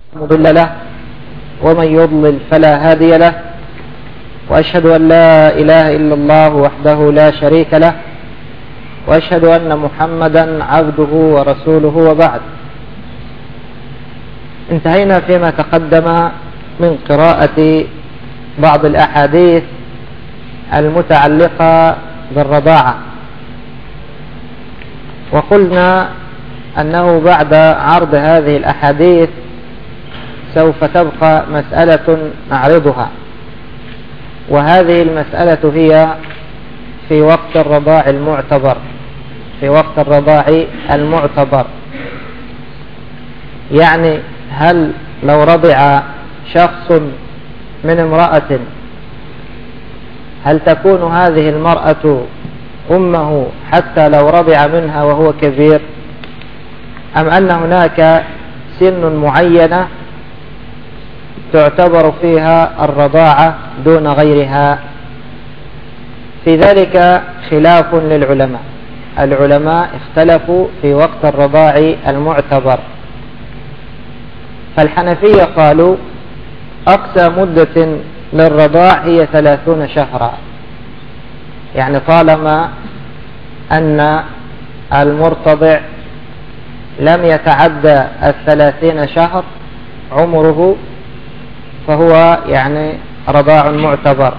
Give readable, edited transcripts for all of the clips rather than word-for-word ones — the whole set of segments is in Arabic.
مضل له ومن يضلل فلا هادي له، وأشهد أن لا إله إلا الله وحده لا شريك له، وأشهد أن محمدا عبده ورسوله، وبعد. انتهينا فيما تقدم من قراءة بعض الأحاديث المتعلقة بالرضاعة، وقلنا أنه بعد عرض هذه الأحاديث سوف تبقى مسألة نعرضها، وهذه المسألة هي في وقت الرضاع المعتبر. في وقت الرضاع المعتبر يعني هل لو رضع شخص من امرأة هل تكون هذه المرأة أمه حتى لو رضع منها وهو كبير، أم أن هناك سن معينة تعتبر فيها الرضاعة دون غيرها؟ في ذلك خلاف للعلماء. العلماء اختلفوا في وقت الرضاع المعتبر، فالحنفية قالوا أقصى مدة للرضاع هي 30 شهرا، يعني طالما أن المرتضع لم يتعدى 30 شهر عمره فهو يعني رضاع معتبر،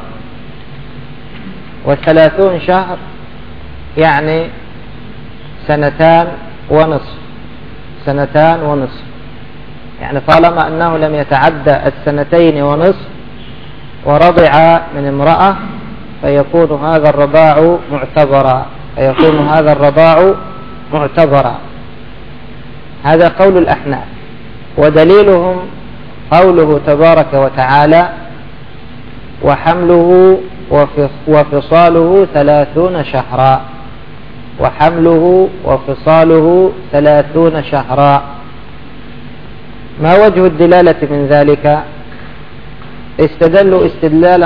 و30 شهر يعني 2 ونصف. 2 ونصف يعني طالما أنه لم يتعدى 2 ونصف ورضع من امرأة فيكون هذا الرضاع معتبرا. هذا قول الأحناف، ودليلهم قوله تبارك وتعالى: وحمله وفصاله 30 شهرا. وحمله وفصاله 30 شهرا. ما وجه الدلالة من ذلك؟ استدلوا استدلالا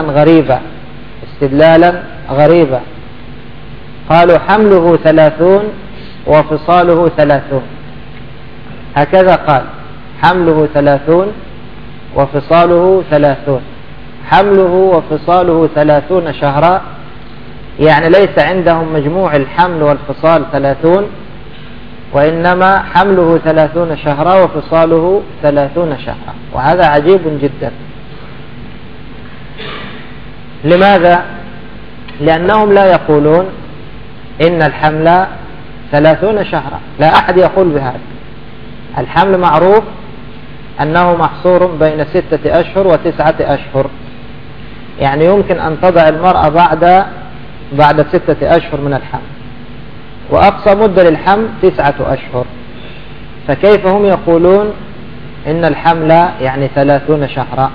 غريبا. قالوا حمله 30 وفصاله 30. هكذا قال: حمله 30 وفصاله 30. حمله وفصاله 30 شهرا، يعني ليس عندهم مجموع الحمل والفصال 30، وإنما حمله 30 شهرا وفصاله 30 شهرا، وهذا عجيب جدا. لماذا؟ لأنهم لا يقولون إن الحمل 30 شهرا، لا أحد يقول بهذا. الحمل معروف أنه محصور بين 6 أشهر و9 أشهر، يعني يمكن أن تضع المرأة بعد 6 أشهر من الحمل، وأقصى مدة للحمل 9 أشهر، فكيف هم يقولون إن الحمل يعني 30 شهرا؟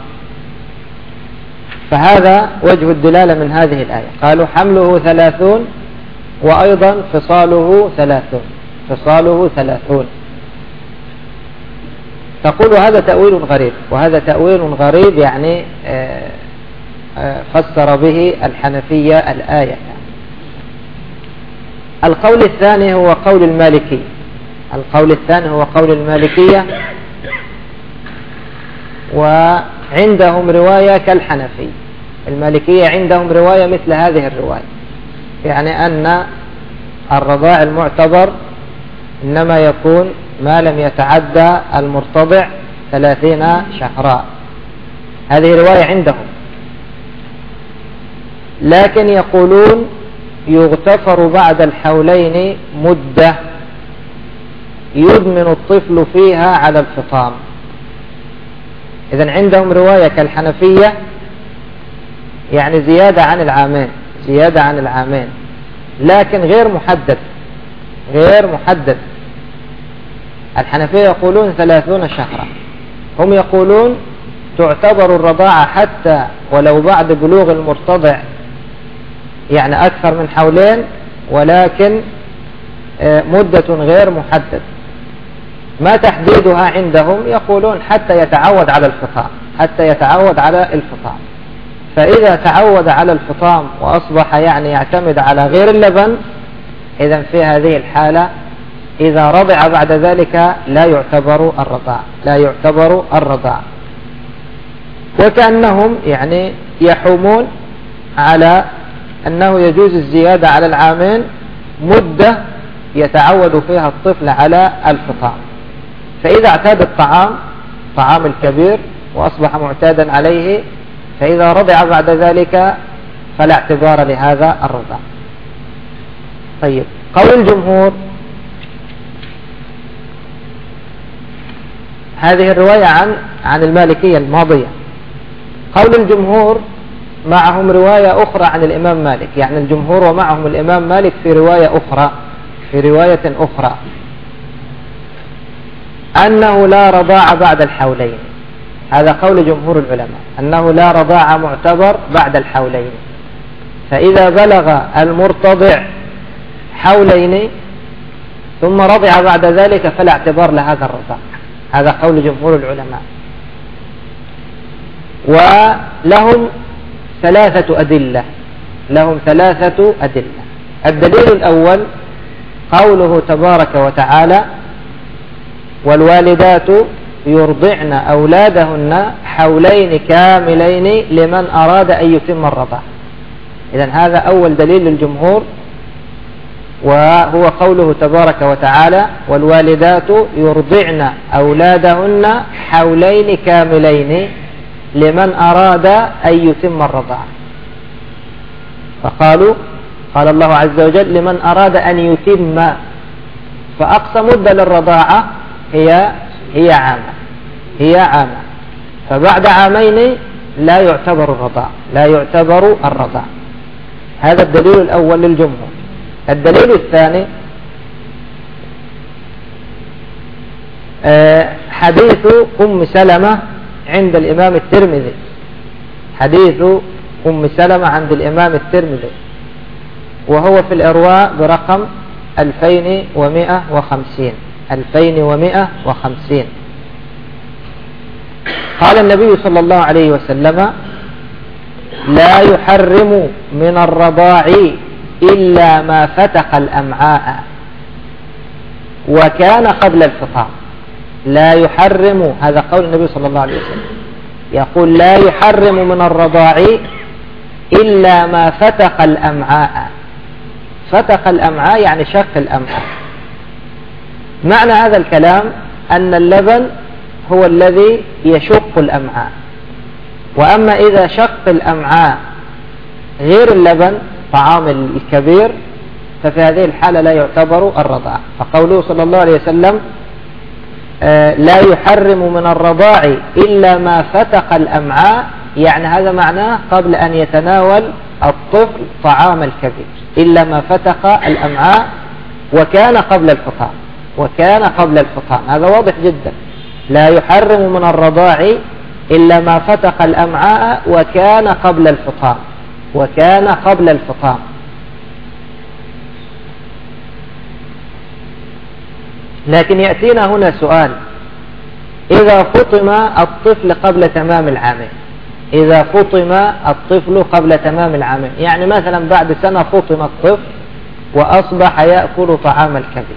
فهذا وجه الدلالة من هذه الآية. قالوا حمله 30 وأيضا فصاله 30. تقول هذا تأويل غريب، وهذا تأويل غريب يعني فسر به الحنفية الآية. القول الثاني هو قول المالكية، وعندهم رواية كالحنفي. المالكية عندهم رواية مثل هذه الرواية، يعني أن الرضاع المعتبر إنما يكون ما لم يتعدى المرتضع 30 شهرا. هذه رواية عندهم، لكن يقولون يغتفر بعد الحولين مدة يدمن الطفل فيها على الفطام. إذن عندهم رواية كالحنفية، يعني زيادة عن العامين، لكن غير محدد. الحنفية يقولون 30 شهرا، هم يقولون تعتبر الرضاعة حتى ولو بعد بلوغ المرتضع يعني أكثر من حولين، ولكن مدة غير محدد. ما تحديدها عندهم؟ يقولون حتى يتعود على الفطام. فإذا تعود على الفطام وأصبح يعني يعتمد على غير اللبن، إذن في هذه الحالة إذا رضع بعد ذلك لا يعتبر الرضاع، لا يعتبر الرضاع. وكأنهم يعني يحومون على أنه يجوز الزيادة على العامين مدة يتعود فيها الطفل على الفطام. فإذا اعتاد الطعام، طعام الكبير، وأصبح معتادا عليه، فإذا رضع بعد ذلك فلا اعتبار لهذا الرضاع. طيب، قول الجمهور، هذه الرواية عن المالكية الماضية. قول الجمهور معهم رواية أخرى عن الإمام مالك، يعني الجمهور ومعهم الإمام مالك في رواية أخرى أنه لا رضاع بعد الحولين. هذا قول جمهور العلماء، أنه لا رضاع معتبر بعد الحولين. فإذا بلغ المرتضع حولين ثم رضع بعد ذلك فلا اعتبار لهذا الرضاع. هذا قول جمهور العلماء. ولهم ثلاثة أدلة. الدليل الأول قوله تبارك وتعالى: والوالدات يرضعن أولادهن حولين كاملين لمن أراد أن يتم الرضاعة. إذن هذا أول دليل للجمهور، وهو قوله تبارك وتعالى: والوالدات يرضعن أولادهن حولين كاملين لمن أراد أن يتم الرضاعة. قال الله عز وجل: لمن أراد أن يتم، فأقصى مدة للرضاعة هي عامة، فبعد عامين لا يعتبر الرضاع. هذا الدليل الأول للجمهور. الدليل الثاني حديث أم سلمة عند الإمام الترمذي. حديث أم سلمة عند الإمام الترمذي، وهو في الإرواء برقم 2150. قال النبي صلى الله عليه وسلم: لا يحرم من الرضاع إلا ما فتق الأمعاء وكان قبل الفطام. لا يحرم، هذا قول النبي صلى الله عليه وسلم، يقول: لا يحرم من الرضاع إلا ما فتق الأمعاء. فتق الأمعاء يعني شق الأمعاء. معنى هذا الكلام أن اللبن هو الذي يشق الأمعاء، وأما إذا شق الأمعاء غير اللبن، طعام الكبير، ففي هذه الحالة لا يعتبر الرضاع. فقوله صلى الله عليه وسلم: لا يحرم من الرضاع إلا ما فتق الأمعاء، يعني هذا معناه قبل أن يتناول الطفل طعام الكبير، إلا ما فتق الأمعاء وكان قبل الفطام. هذا واضح جدا. لا يحرم من الرضاع إلا ما فتق الأمعاء وكان قبل الفطام. لكن يأتينا هنا سؤال: إذا فطم الطفل قبل تمام العامين، يعني مثلا بعد سنة فطم الطفل وأصبح يأكل طعام الكبير،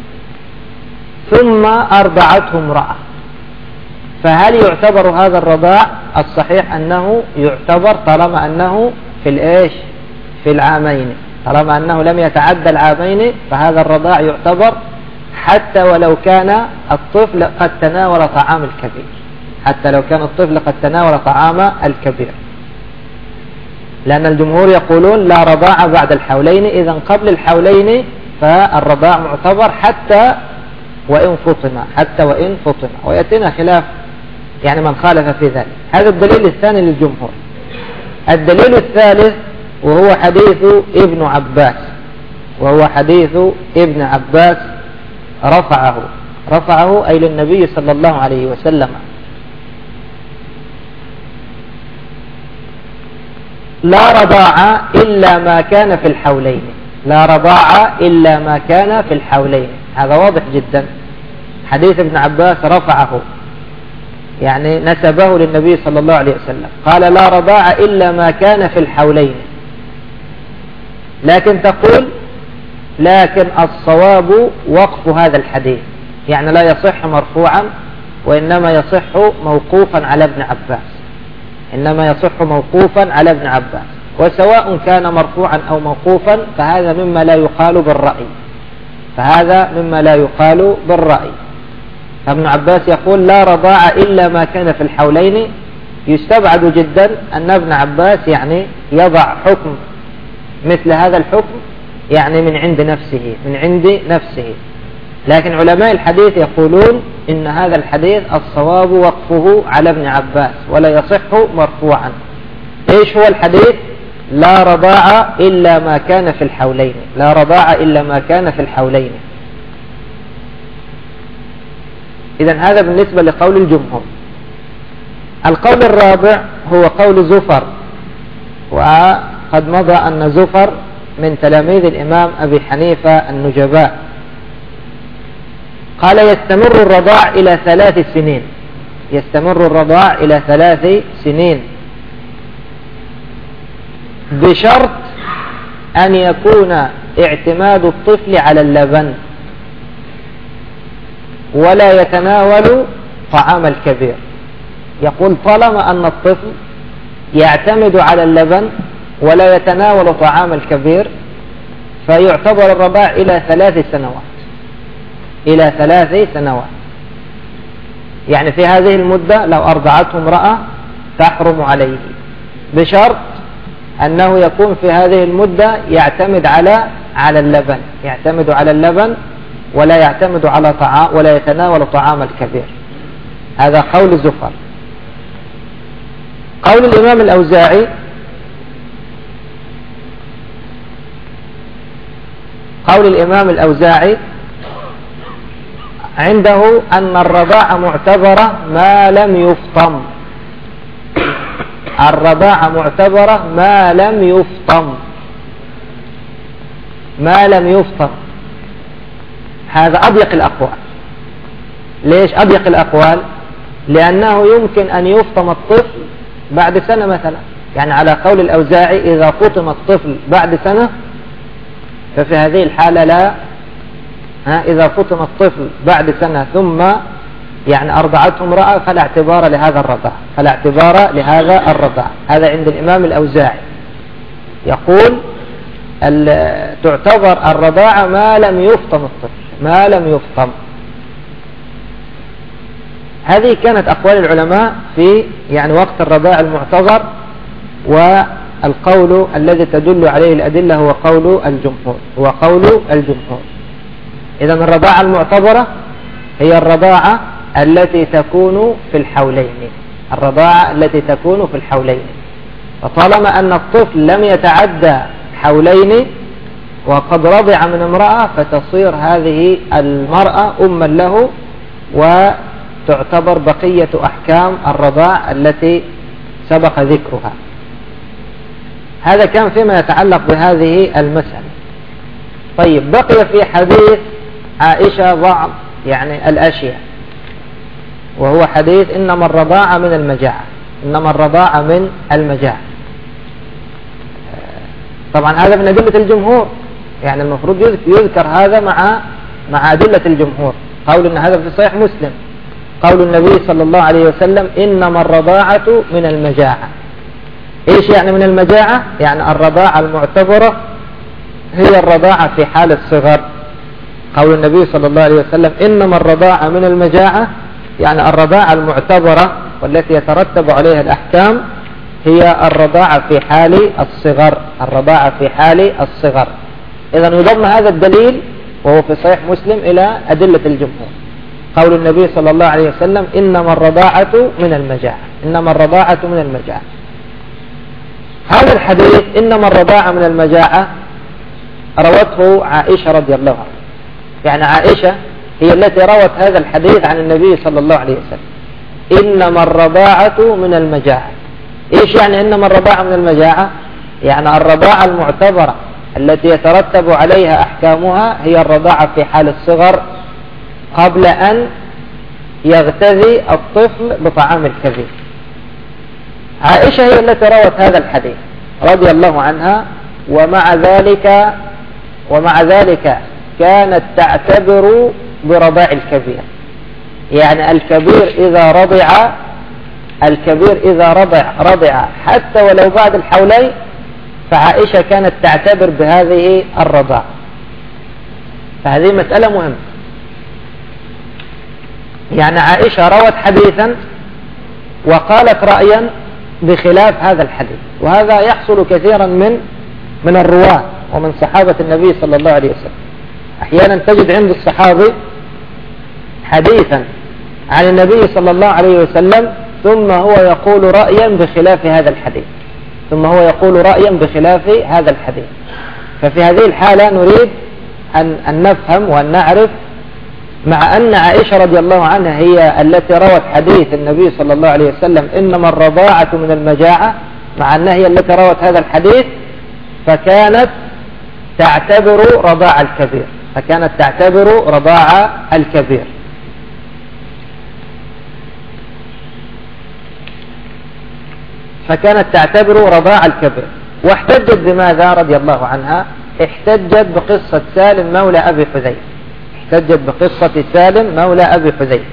ثم أرضعته امرأة، فهل يعتبر هذا الرضاع؟ الصحيح أنه يعتبر طالما أنه في العامين، طالما أنه لم يتعدى العامين، فهذا الرضاع يعتبر حتى ولو كان الطفل قد تناول طعام الكبير، لأن الجمهور يقولون لا رضاع بعد الحولين. إذن قبل الحولين فالرضاع معتبر حتى وإن فطم، ويأتينا خلاف يعني من خالف في ذلك. هذا الدليل الثاني للجمهور. الدليل الثالث وهو حديث ابن عباس، رفعه أي للنبي صلى الله عليه وسلم: لا رضاع إلا ما كان في الحولين. هذا واضح جدا. حديث ابن عباس رفعه، يعني نسبه للنبي صلى الله عليه وسلم، قال: لا رضاع إلا ما كان في الحولين. لكن تقول لكن الصواب وقف هذا الحديث، يعني لا يصح مرفوعا وإنما يصح موقوفا على ابن عباس، إنما يصح موقوفا على ابن عباس. وسواء كان مرفوعا أو موقوفا فهذا مما لا يقال بالرأي، فهذا مما لا يقال بالرأي. ابن عباس يقول لا رضاع إلا ما كان في الحولين. يستبعد جدا أن ابن عباس يعني يضع حكم مثل هذا الحكم يعني من عند نفسه، لكن علماء الحديث يقولون إن هذا الحديث الصواب وقفه على ابن عباس ولا يصح مرفوعا. إيش هو الحديث؟ لا رضاع إلا ما كان في الحولين، لا رضاع إلا ما كان في الحولين. إذن هذا بالنسبة لقول الجمهور. القول الرابع هو قول زفر، وقد مضى أن زفر من تلاميذ الإمام أبي حنيفة النجباء. قال يستمر الرضاع إلى 3 سنين، يستمر الرضاع إلى 3 سنين بشرط أن يكون اعتماد الطفل على اللبن ولا يتناول طعام الكبير. يقول طالما أن الطفل يعتمد على اللبن ولا يتناول طعام الكبير فيعتبر الرضاع إلى 3 سنوات، إلى 3 سنوات. يعني في هذه المدة لو أرضعته امرأة تحرم عليه، بشرط أنه يكون في هذه المدة يعتمد على اللبن، يعتمد على اللبن ولا يعتمد على طعام ولا يتناول طعام الكبير. هذا قول زفر. قول الإمام الأوزاعي قول الإمام الأوزاعي عنده أن الرضاعة معتبرة ما لم يفطم، الرضاعة معتبرة ما لم يفطم، ما لم يفطم. هذا أضيق الأقوال. ليش أضيق الأقوال؟ لأنه يمكن أن يفطم الطفل بعد سنة مثلا، يعني على قول الأوزاعي إذا فطم الطفل بعد سنة ففي هذه الحالة لا، إذا فطم الطفل بعد سنة ثم يعني أرضعته امرأة فلا اعتبار لهذا الرضاع، فلا اعتبار لهذا الرضاع. هذا عند الإمام الأوزاعي، يقول تعتبر الرضاعة ما لم يفطم الطفل، ما لم يفطم. هذه كانت أقوال العلماء في يعني وقت الرضاع المعتبر، والقول الذي تدل عليه الأدلة هو قول الجمهور، هو قول الجمهور. إذن الرضاعة المعتبرة هي الرضاعة التي تكون في الحولين، الرضاعة التي تكون في الحولين. فطالما أن الطفل لم يتعدى حولين وقد رضع من امرأة فتصير هذه المرأة أما له وتعتبر بقية أحكام الرضاع التي سبق ذكرها. هذا كان فيما يتعلق بهذه المسألة. طيب بقي في حديث عائشة بعض يعني الأشياء، وهو حديث إنما الرضاعة من المجاعة، إنما الرضاعة من المجاعة. طبعا هذا من أدلة الجمهور، يعني المفروض يذكر هذا مع أدلة الجمهور. قول إن هذا في صحيح مسلم، قول النبي صلى الله عليه وسلم إنما الرضاعة من المجاعة. إيش يعني من المجاعة؟ يعني الرضاعة المعتبرة هي الرضاعة في حال الصغر. قول النبي صلى الله عليه وسلم إنما الرضاعة من المجاعة، يعني الرضاعة المعتبرة والتي يترتب عليها الأحكام هي الرضاعة في حال الصغر، الرضاعة في حال الصغر. إذن يضم هذا الدليل وهو في صحيح مسلم إلى أدلة الجمهور. قول النبي صلى الله عليه وسلم إنما الرضاعة من المجاعة، إنما الرضاعة من المجاعة. هذا الحديث إنما الرضاعة من المجاعة روته عائشة رضي الله عنها، يعني عائشة هي التي روت هذا الحديث عن النبي صلى الله عليه وسلم إنما الرضاعة من المجاعة. إيش يعني إنما الرضاعة من المجاعة؟ يعني الرضاعة المعتبرة التي يترتب عليها أحكامها هي الرضاعة في حال الصغر قبل أن يغتذي الطفل بطعام الكبير. عائشة هي التي روت هذا الحديث رضي الله عنها، ومع ذلك ومع ذلك كانت تعتبر برضاع الكبير. يعني الكبير إذا رضع حتى ولو بعد الحولين، فعائشة كانت تعتبر بهذه الرضاعة. فهذه مسألة مهمة. يعني عائشة روت حديثا وقالت رأيا بخلاف هذا الحديث، وهذا يحصل كثيرا من الرواة ومن صحابة النبي صلى الله عليه وسلم. أحيانا تجد عند الصحابي حديثا عن النبي صلى الله عليه وسلم ثم هو يقول رأيا بخلاف هذا الحديث، ففي هذه الحالة نريد أن نفهم وأن نعرف، مع أن عائشة رضي الله عنها هي التي روت حديث النبي صلى الله عليه وسلم إنما الرضاعة من المجاعة، مع أنها هي التي روت هذا الحديث، فكانت تعتبر رضاع الكبير. واحتجت بماذا رضي الله عنها؟ احتجت بقصة سالم مولى أبي حذيفة.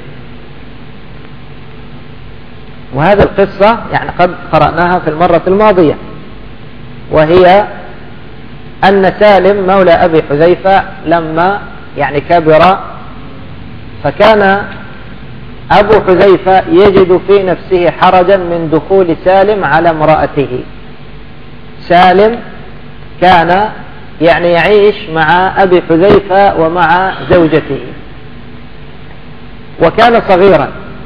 وهذه القصة يعني قد قرأناها في المرة الماضية، وهي أن سالم مولى أبي حذيفة لما يعني كبر، فكان أبو حذيفة يجد في نفسه حرجا من دخول سالم على امرأته. سالم كان يعني يعيش مع أبي حذيفة ومع زوجته، وكان صغيرا،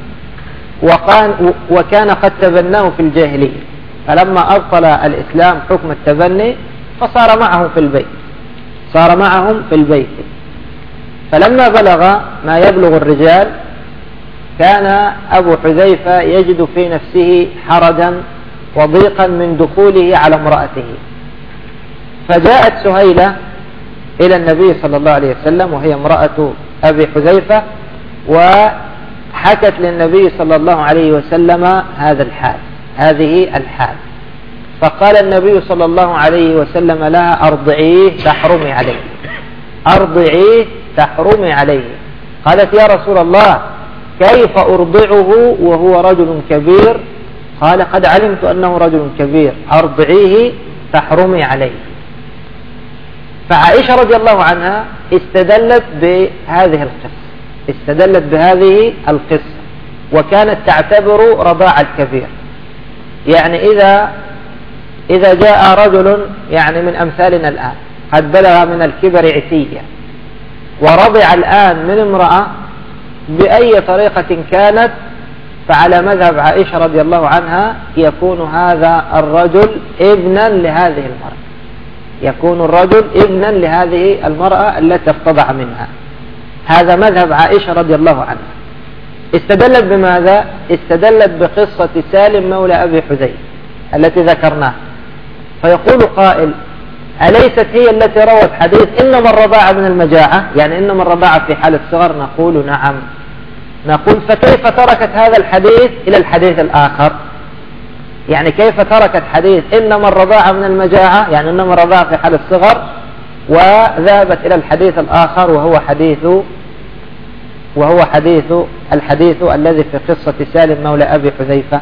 وكان قد تبناه في الجاهلية، فلما أبطل الإسلام حكم التبني فصار معهم في البيت. فلما بلغ ما يبلغ الرجال كان أبو حذيفة يجد في نفسه حرجا وضيقا من دخوله على امرأته، فجاءت سهيلة إلى النبي صلى الله عليه وسلم وهي امرأة أبي حذيفة، وحكت للنبي صلى الله عليه وسلم هذه الحال. فقال النبي صلى الله عليه وسلم لها أرضعيه تحرمي عليه. قالت يا رسول الله كيف أرضعه وهو رجل كبير؟ قال قد علمت أنه رجل كبير، أرضعيه تحرمي عليه. فعائشة رضي الله عنها استدلت بهذه القصة، وكانت تعتبر رضاع الكبير. يعني إذا جاء رجل يعني من أمثالنا الآن قد بلغ من الكبر عتية ورضع الآن من امرأة بأي طريقة كانت، فعلى مذهب عائشة رضي الله عنها يكون هذا الرجل ابنا لهذه المرأة التي ارتضع منها. هذا مذهب عائشة رضي الله عنها. استدلت بماذا؟ استدلت بقصة سالم مولى أبي حذيفة التي ذكرناها. فيقول قائل أليست هي التي روت حديث إنما الرضاعة من المجاعة، يعني إنما الرضاعة في حال الصغر؟ نقول نعم. نقول فكيف تركت هذا الحديث إلى الحديث الآخر؟ يعني كيف تركت حديث إنما الرضاعة من المجاعة، يعني إنما الرضاعة في حال الصغر، وذهبت إلى الحديث الآخر وهو الحديث الذي في قصة سالم مولى أبي حذيفة؟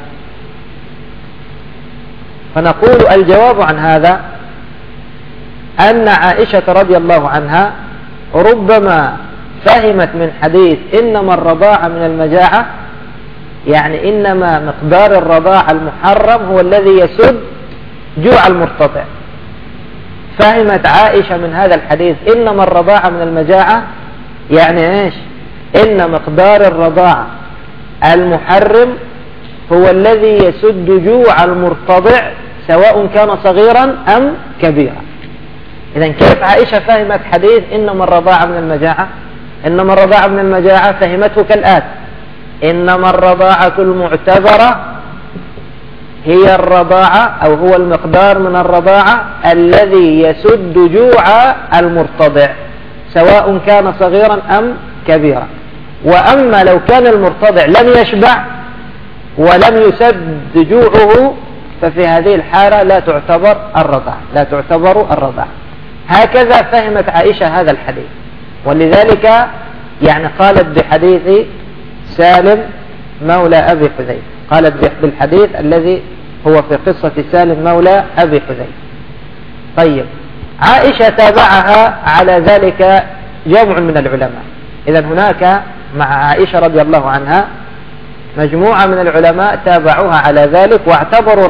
فنقول الجواب عن هذا أن عائشة رضي الله عنها ربما فهمت من حديث إنما الرضاعة من المجاعة يعني إنما مقدار الرضاعة المحرم هو الذي يسد جوع المرتضع. فهمت عائشة من هذا الحديث إنما الرضاعة من المجاعة يعني إيش؟ إن مقدار الرضاعة المحرم هو الذي يسد جوع المرتضع سواء كان صغيرا أم كبيرا. إذن كيف عائشة فهمت حديث إنما الرضاعة من المجاعة؟ إنما الرضاعة من المجاعة فهمته كالآتي: إنما الرضاعة المعتبرة هي الرضاعة أو هو المقدار من الرضاعة الذي يسد جوع المرتضع سواء كان صغيرا أم كبيرا. وأما لو كان المرتضع لم يشبع ولم يسد جوعه ففي هذه الحالة لا تعتبر الرضاعة. هكذا فهمت عائشة هذا الحديث، ولذلك يعني قالت بحديث سالم مولى أبي حذيفة، قالت بالحديث الذي هو في قصة سالم مولى أبي حذيفة. طيب، عائشة تابعها على ذلك جمع من العلماء. إذا هناك مع عائشة رضي الله عنها مجموعة من العلماء تابعوها على ذلك واعتبروا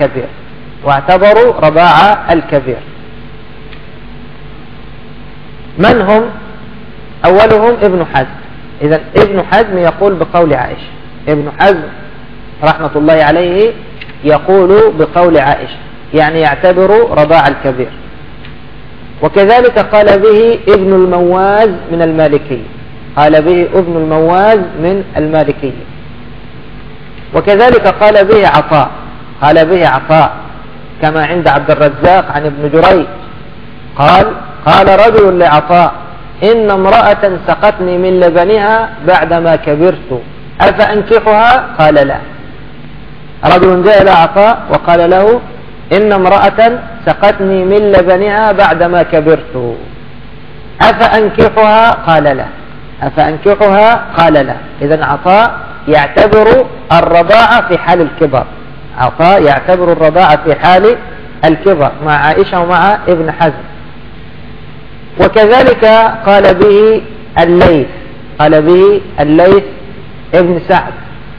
رضاع الكبير. من هم؟ أولهم ابن حزم. إذا ابن حزم يقول بقول عائشة، ابن حزم رحمة الله عليه يقول بقول عائشة، يعني يعتبر رضاع الكبير. وكذلك قال به ابن المواز من المالكية، قال به ابن المواز من المالكية. وكذلك قال به عطاء كما عند عبد الرزاق عن ابن جريج قال رجل لعطاء: إن امرأة سقتني من لبنها بعدما كبرت أفأنكحها؟ قال لا. رجل جاء إلى عطاء وقال له: إن امرأة سقتني من لبنها بعدما كبرت أفأنكحها؟ قال لا. إذن عطاء يعتبر الرضاعة في حال الكبر، مع عائشة ومع ابن حزم. وكذلك قال به الليث ابن سعد.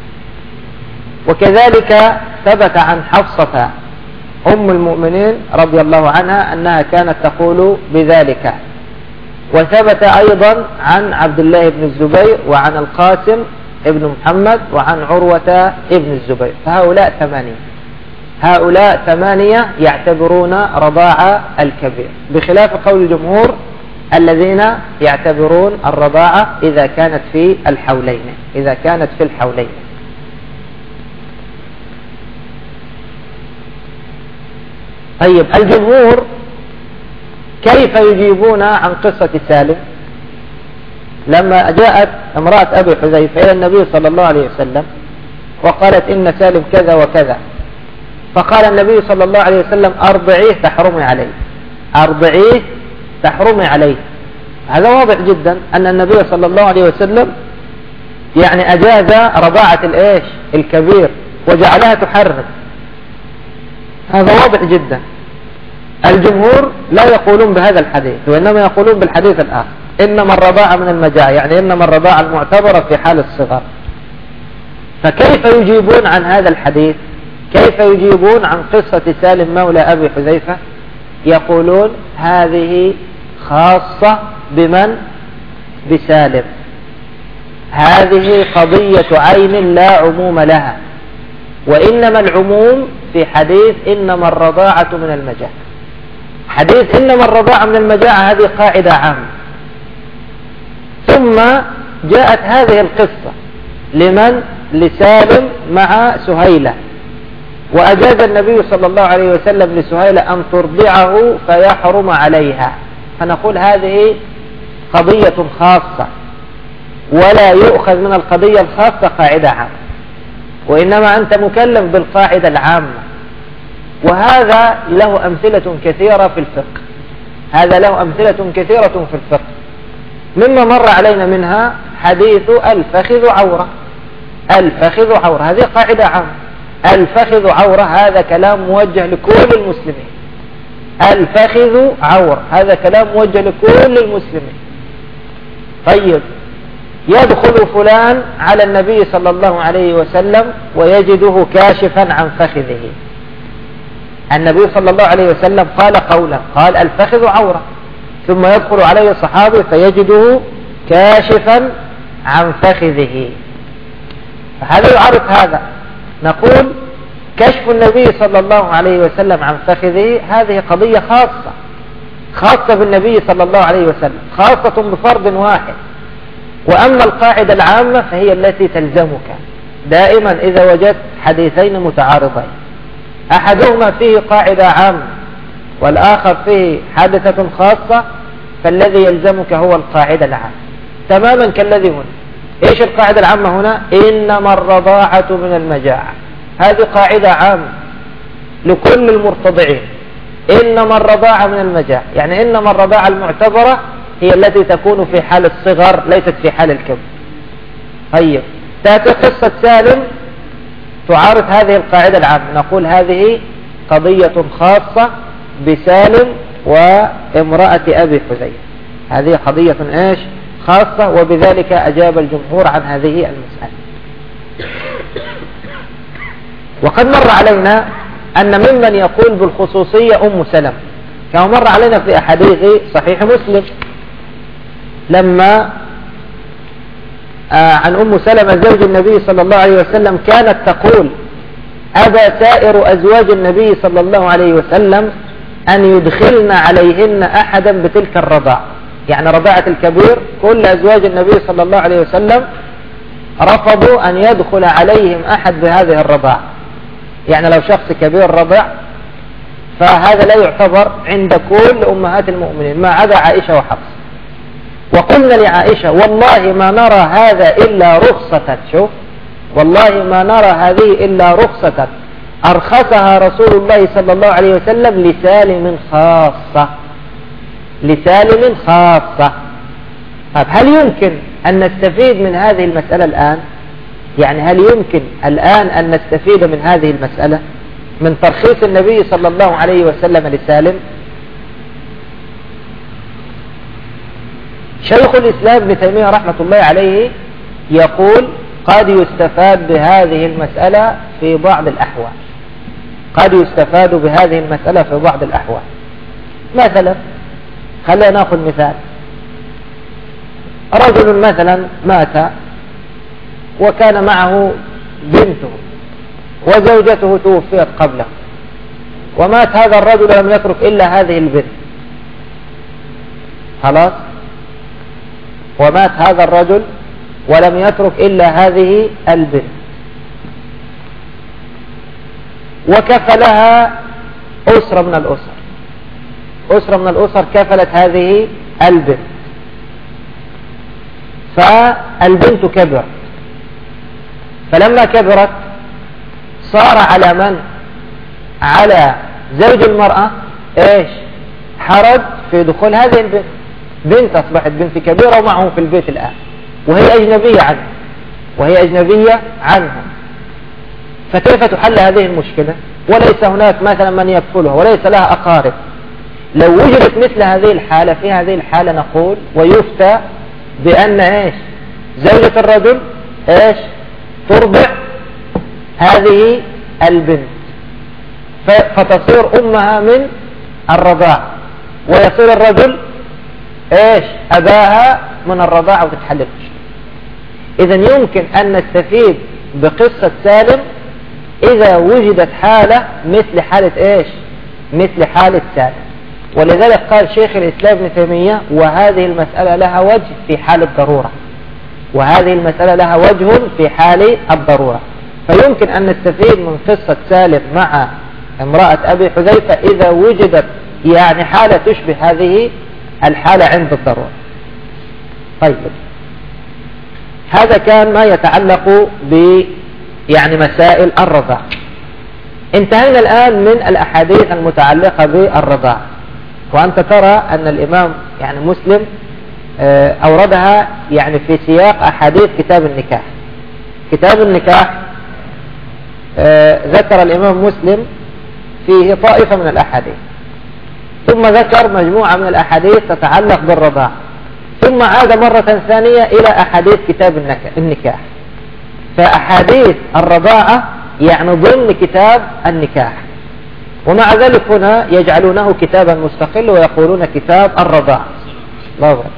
وكذلك ثبت عن حفصة أم المؤمنين رضي الله عنها أنها كانت تقول بذلك. وثبت أيضا عن عبد الله بن الزبير وعن القاسم ابن محمد وعن عروة ابن الزبير. هؤلاء ثمانية يعتبرون رضاعة الكبير، بخلاف قول الجمهور الذين يعتبرون الرضاعة إذا كانت في الحولين. طيب، الجمهور كيف يجيبون عن قصة سالم لما جاءت امرأة أبي حذيفة إلى النبي صلى الله عليه وسلم وقالت: إن سالم كذا وكذا، فقال النبي صلى الله عليه وسلم: أرضعيه تحرمي عليه. هذا واضح جدا أن النبي صلى الله عليه وسلم يعني أجاز رضاعة الكبير وجعلها تحرم. هذا واضح جدا. الجمهور لا يقولون بهذا الحديث، وإنما يقولون بالحديث الآخر: إنما الرضاعة من المجاعة، يعني إنما الرضاعة المعتبرة في حال الصغر. فكيف يجيبون عن هذا الحديث؟ كيف يجيبون عن قصة سالم مولى أبي حذيفة؟ يقولون: هذه خاصة بمن؟ بسالم. هذه قضية عين لا عموم لها، وإنما العموم في حديث إنما الرضاعة من المجاعة. حديث إنما الرضاعة من المجاعة هذه قاعدة عامة. ثم جاءت هذه القصة لمن؟ لسالم مع سهيلة، وأجاز النبي صلى الله عليه وسلم لسهيلة أن ترضعه فيحرم عليها. فنقول هذه قضية خاصة، ولا يؤخذ من القضية الخاصة قاعدة عامة، وإنما أنت مكلف بالقاعدة العامة. وهذا له أمثلة كثيرة في الفقه. مما مر علينا منها حديث الفخذ عورة. هذه قاعدة عامة. الفخذ عورة هذا كلام موجه لكل المسلمين. الفخذ عورة هذا كلام موجه لكل المسلمين. طيب، يدخل فلان على النبي صلى الله عليه وسلم ويجده كاشفا عن فخذه. النبي صلى الله عليه وسلم قال قولا، قال: الفخذ عورة. ثم يدخل عليه الصحابي فيجده كاشفا عن فخذه. فهذا يعرف هذا. نقول: كشف النبي صلى الله عليه وسلم عن فخذه هذه قضية خاصة بالنبي صلى الله عليه وسلم، خاصة بفرد واحد. وأما القاعدة العامة فهي التي تلزمك دائما إذا وجدت حديثين متعارضين، أحدهما فيه قاعدة عامة والآخر فيه حادثة خاصة، فالذي يلزمك هو القاعدة العامة، تماما كالذي هنا. إيش القاعدة العامة هنا؟ إنما الرضاعة من المجاعة. هذه قاعدة عامة لكل المرتضعين، إنما الرضاعة من المجاع، يعني إنما الرضاعة المعتبرة هي التي تكون في حال الصغر ليست في حال الكبر. طيب تأتي قصة سالم تعارض هذه القاعدة العامة، نقول هذه قضية خاصة بسالم وامرأة أبي حذيفة، هذه قضية إيش خاصة، وبذلك أجاب الجمهور عن هذه المسألة. وقد مر علينا أن ممن يقول بالخصوصية أم سلمة، كما مر علينا في أحاديث صحيح مسلم لما عن أم سلمة زوج النبي صلى الله عليه وسلم كانت تقول أبى سائر أزواج النبي صلى الله عليه وسلم أن يدخلن عليهن أحدا بتلك الرضاعة، يعني رضاعة الكبير كل أزواج النبي صلى الله عليه وسلم رفضوا أن يدخل عليهم أحد بهذه الرضاعة، يعني لو شخص كبير رضع فهذا لا يعتبر عند كل أمهات المؤمنين ما عدا عائشة وحفصة. وقلنا لعائشة والله ما نرى هذا إلا رخصة، شوف والله ما نرى هذه إلا رخصة أرخصها رسول الله صلى الله عليه وسلم لسالم خاصة، لسالم خاصة. طيب هل يمكن أن نستفيد من هذه المسألة الآن؟ يعني هل يمكن الآن أن نستفيد من هذه المسألة من ترخيص النبي صلى الله عليه وسلم لسالم؟ شيخ الإسلام ابن تيمية رحمة الله عليه يقول قد يستفاد بهذه المسألة في بعض الأحوال، قد يستفاد بهذه المسألة في بعض الأحوال. مثلا خلينا نأخذ مثال، رجل مثلا مات وكان معه بنته وزوجته توفيت قبله، ومات هذا الرجل ولم يترك إلا هذه البنت، خلاص، ومات هذا الرجل ولم يترك إلا هذه البنت، وكفلها أسرة من الأسر، أسرة من الأسر كفلت هذه البنت، فالبنت كبرت، فلما كبرت صار على من؟ على زوج المرأة إيش؟ حرج في دخول هذه البنت، بنت أصبحت بنت كبيرة ومعهم في البيت الآن وهي أجنبية عنه، وهي أجنبية عنه، فكيف تحل هذه المشكلة؟ وليس هناك مثلا من يكفلها وليس لها أقارب. لو وجدت مثل هذه الحالة، في هذه الحالة نقول ويفتى بأن إيش؟ زوجة الرجل إيش؟ ترضع هذه البنت فتصير أمها من الرضاع، ويصير الرجل إيش؟ أباها من الرضاع وتتحل المشكلة. إذن يمكن أن نستفيد بقصة سالم إذا وجدت حالة مثل حالة إيش؟ مثل حالة سالم. ولذلك قال شيخ الإسلام ابن تيمية وهذه المسألة لها وجه في حال الضرورة، وهذه المسألة لها وجه في حال الضرورة، فيمكن أن نستفيد من قصة سالم مع امرأة أبي حذيفة إذا وجدت يعني حالة تشبه هذه الحالة عند الضرورة. طيب هذا كان ما يتعلق يعني مسائل الرضاعة. انتهينا الآن من الأحاديث المتعلقة بالرضاعة، وأنت ترى أن الإمام يعني مسلم أوردها يعني في سياق أحاديث كتاب النكاح. كتاب النكاح ذكر الإمام مسلم فيه طائفة من الأحاديث، ثم ذكر مجموعة من الأحاديث تتعلق بالرضاعة، ثم عاد مرة ثانية إلى أحاديث كتاب النكاح. فأحاديث الرضاعة يعني ضمن كتاب النكاح، ومع ذلك هنا يجعلونه كتابا مستقل ويقولون كتاب الرضاعة. الله أكبر.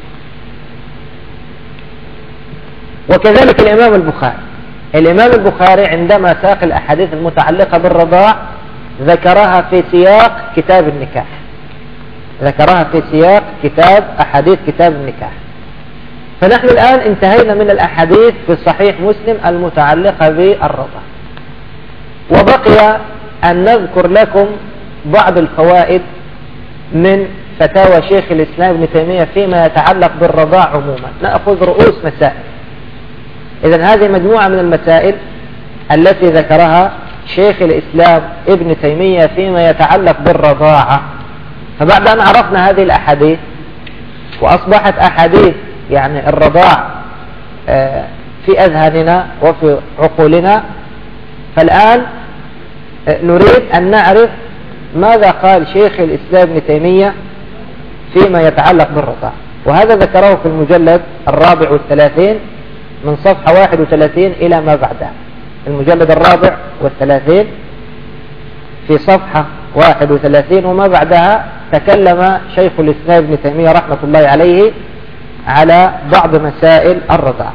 وكذلك الإمام البخاري، الإمام البخاري عندما ساق الأحاديث المتعلقة بالرضاع ذكرها في سياق كتاب النكاح، ذكرها في سياق كتاب أحاديث كتاب النكاح. فنحن الآن انتهينا من الأحاديث في صحيح مسلم المتعلقة بالرضاع، وبقي أن نذكر لكم بعض الفوائد من فتاوى شيخ الإسلام ابن تيمية فيما يتعلق بالرضاع عموما. نأخذ رؤوس مسائل. إذن هذه مجموعة من المسائل التي ذكرها شيخ الإسلام ابن تيمية فيما يتعلق بالرضاعة. فبعد أن عرفنا هذه الأحاديث وأصبحت أحاديث يعني الرضاع في أذهاننا وفي عقولنا، فالآن نريد أن نعرف ماذا قال شيخ الإسلام ابن تيمية فيما يتعلق بالرضاعة. وهذا ذكره في المجلد 34 من صفحة 31 إلى ما بعدها. المجلد 34 في صفحة 31 وما بعدها تكلم شيخ الإسلام ابن تيمية رحمة الله عليه على بعض مسائل الرضاعة.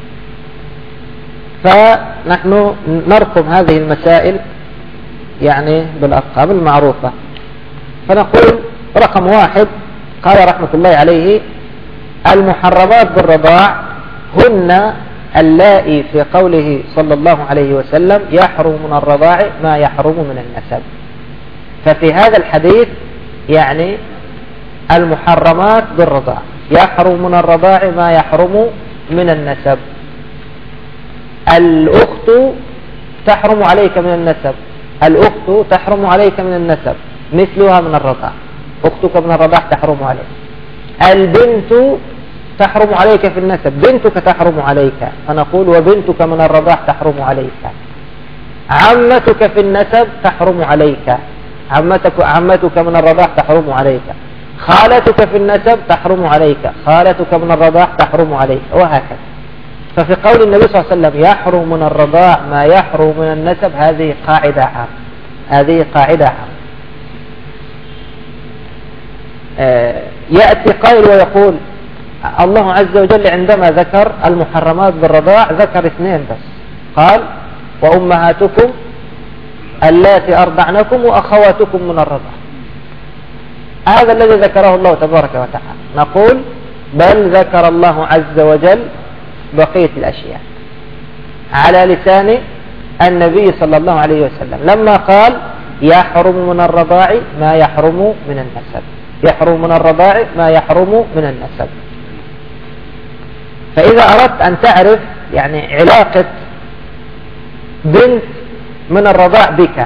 فنحن نرقم هذه المسائل يعني بالأرقام المعروفة. فنقول رقم 1 قال رحمة الله عليه: المحرمات بالرضاع هن اللائي في قوله صلى الله عليه وسلم يحرم من الرضاع ما يحرم من النسب. ففي هذا الحديث يعني المحرمات بالرضاع يحرم من الرضاع ما يحرم من النسب. الأخت تحرم عليك من النسب، الأخت تحرم عليك من النسب مثلها من الرضاع، أختك من الرضاع تحرم عليك. البنت تحرم عليك في النسب، بنتك تحرم عليك، فنقول وبنتك من الرضاع تحرم عليك. عمتك في النسب تحرم عليك، عمتك من الرضاع تحرم عليك. خالتك في النسب تحرم عليك، خالتك من الرضاع تحرم عليك، وهكذا. ففي قول النبي صلى الله عليه وسلم يحرم من الرضاع ما يحرم من النسب هذه قاعدة عامة، هذه قاعدة عامة. يأتي قائل ويقول الله عز وجل عندما ذكر المحرمات بالرضاع ذكر 2 بس، قال وأمهاتكم اللاتي أرضعنكم وأخواتكم من الرضاع. هذا الذي ذكره الله تبارك وتعالى. نقول بل ذكر الله عز وجل بقية الأشياء على لسان النبي صلى الله عليه وسلم لما قال يحرم من الرضاع ما يحرم من النسب، يحرم من الرضاع ما يحرم من النسب. فإذا أردت أن تعرف يعني علاقة بنت من الرضاع بك،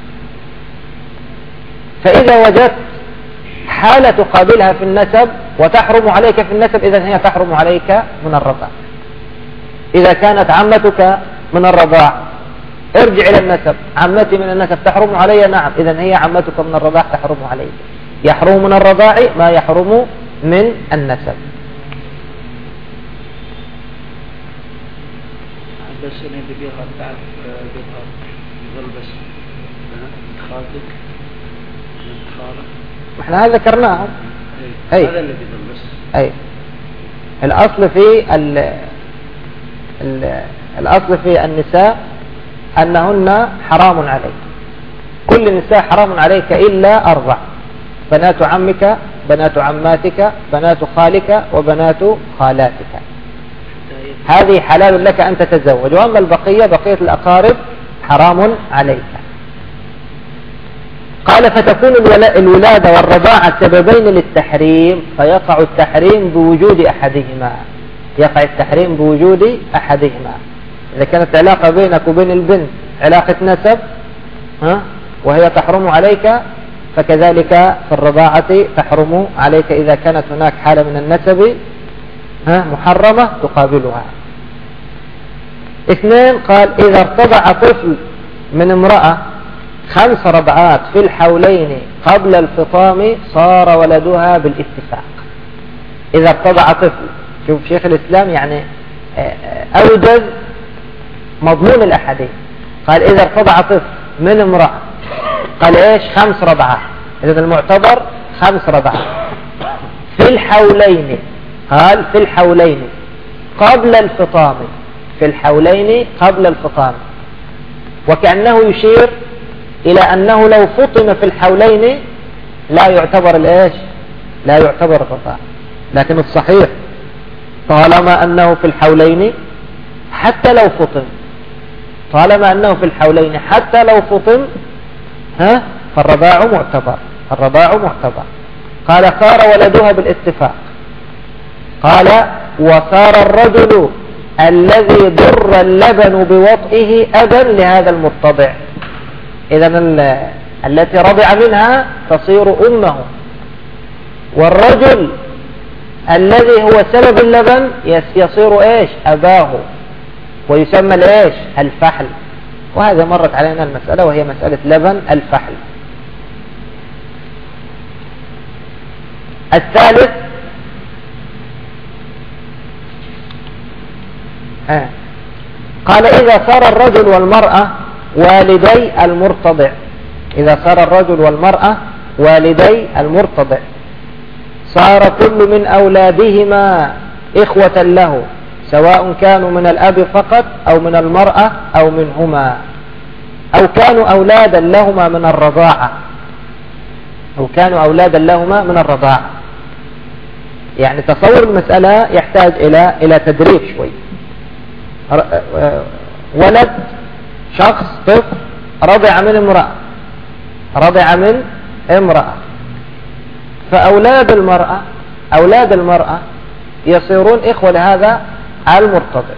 فإذا وجدت حالة تقابلها في النسب وتحرم عليك في النسب إذن هي تحرم عليك من الرضاع. إذا كانت عمتك من الرضاع ارجع إلى النسب، عمتي من النسب تحرم علي، نعم، إذن هي عمتك من الرضاع تحرم عليك. يحرم من الرضاع ما يحرم من النسب. بس أنا بيها تعرف بيها يظل بس خالتك خالك، احنا هذا ذكرناه. أي هذا اللي بيظل بس. أي الأصل في الأصل في النساء أنهن حرام عليك، كل النساء حرام عليك إلا 4: بنات عمك، بنات عماتك، بنات خالك، وبنات خالاتك. هذه حلال لك أن تتزوج، وأما البقية بقية الأقارب حرام عليك. قال فتكون الولادة والرضاعة سببين للتحريم، فيقع التحريم بوجود أحدهما، يقع التحريم بوجود أحدهما. إذا كانت علاقة بينك وبين البنت علاقة نسب وهي تحرم عليك، فكذلك في الرضاعة تحرم عليك إذا كانت هناك حالة من النسب محرمة تقابلها. 2 قال إذا ارتضع طفل من امرأة 5 رضعات في الحولين قبل الفطام صار ولدها بالاتفاق. إذا ارتضع طفل، شوف شيخ الإسلام يعني أوجز مضمون الأحاديث. قال إذا ارتضع طفل من امرأة، قال إيش 5 رضعات، إذا المعتبر 5 رضعات في الحولين، قال في الحولين قبل الفطام، في الحولين قبل الفطام، وكأنه يشير إلى أنه لو فطم في الحولين لا يعتبر الإيش، لا يعتبر الرضاع. لكن الصحيح طالما أنه في الحولين حتى لو فطم، طالما أنه في الحولين حتى لو فطم فالرضاع معتبر، الرضاع معتبر. قال صار ولدها بالاتفاق. قال وصار الرجل الذي ضر اللبن بوطئه أبا لهذا المرتضع. إذن التي رضع منها تصير أمه، والرجل الذي هو سبب اللبن يصير إيش؟ أباه، ويسمى الإيش؟ الفحل. وهذا مرت علينا المسألة، وهي مسألة لبن الفحل. الثالث قال إذا صار الرجل والمرأة والدي المرتضع، إذا صار الرجل والمرأة والدي المرتضع صار كل من أولادهما إخوة له، سواء كانوا من الأب فقط أو من المرأة أو منهما، أو كانوا أولادا لهما من الرضاعة، أو كانوا أولادا لهما من الرضاعة. يعني تصور المسألة يحتاج إلى تدريب شوي. ولد شخص طفل رضع من امرأة، رضع من امرأة، فأولاد المرأة يصيرون إخوة لهذا المرتضع،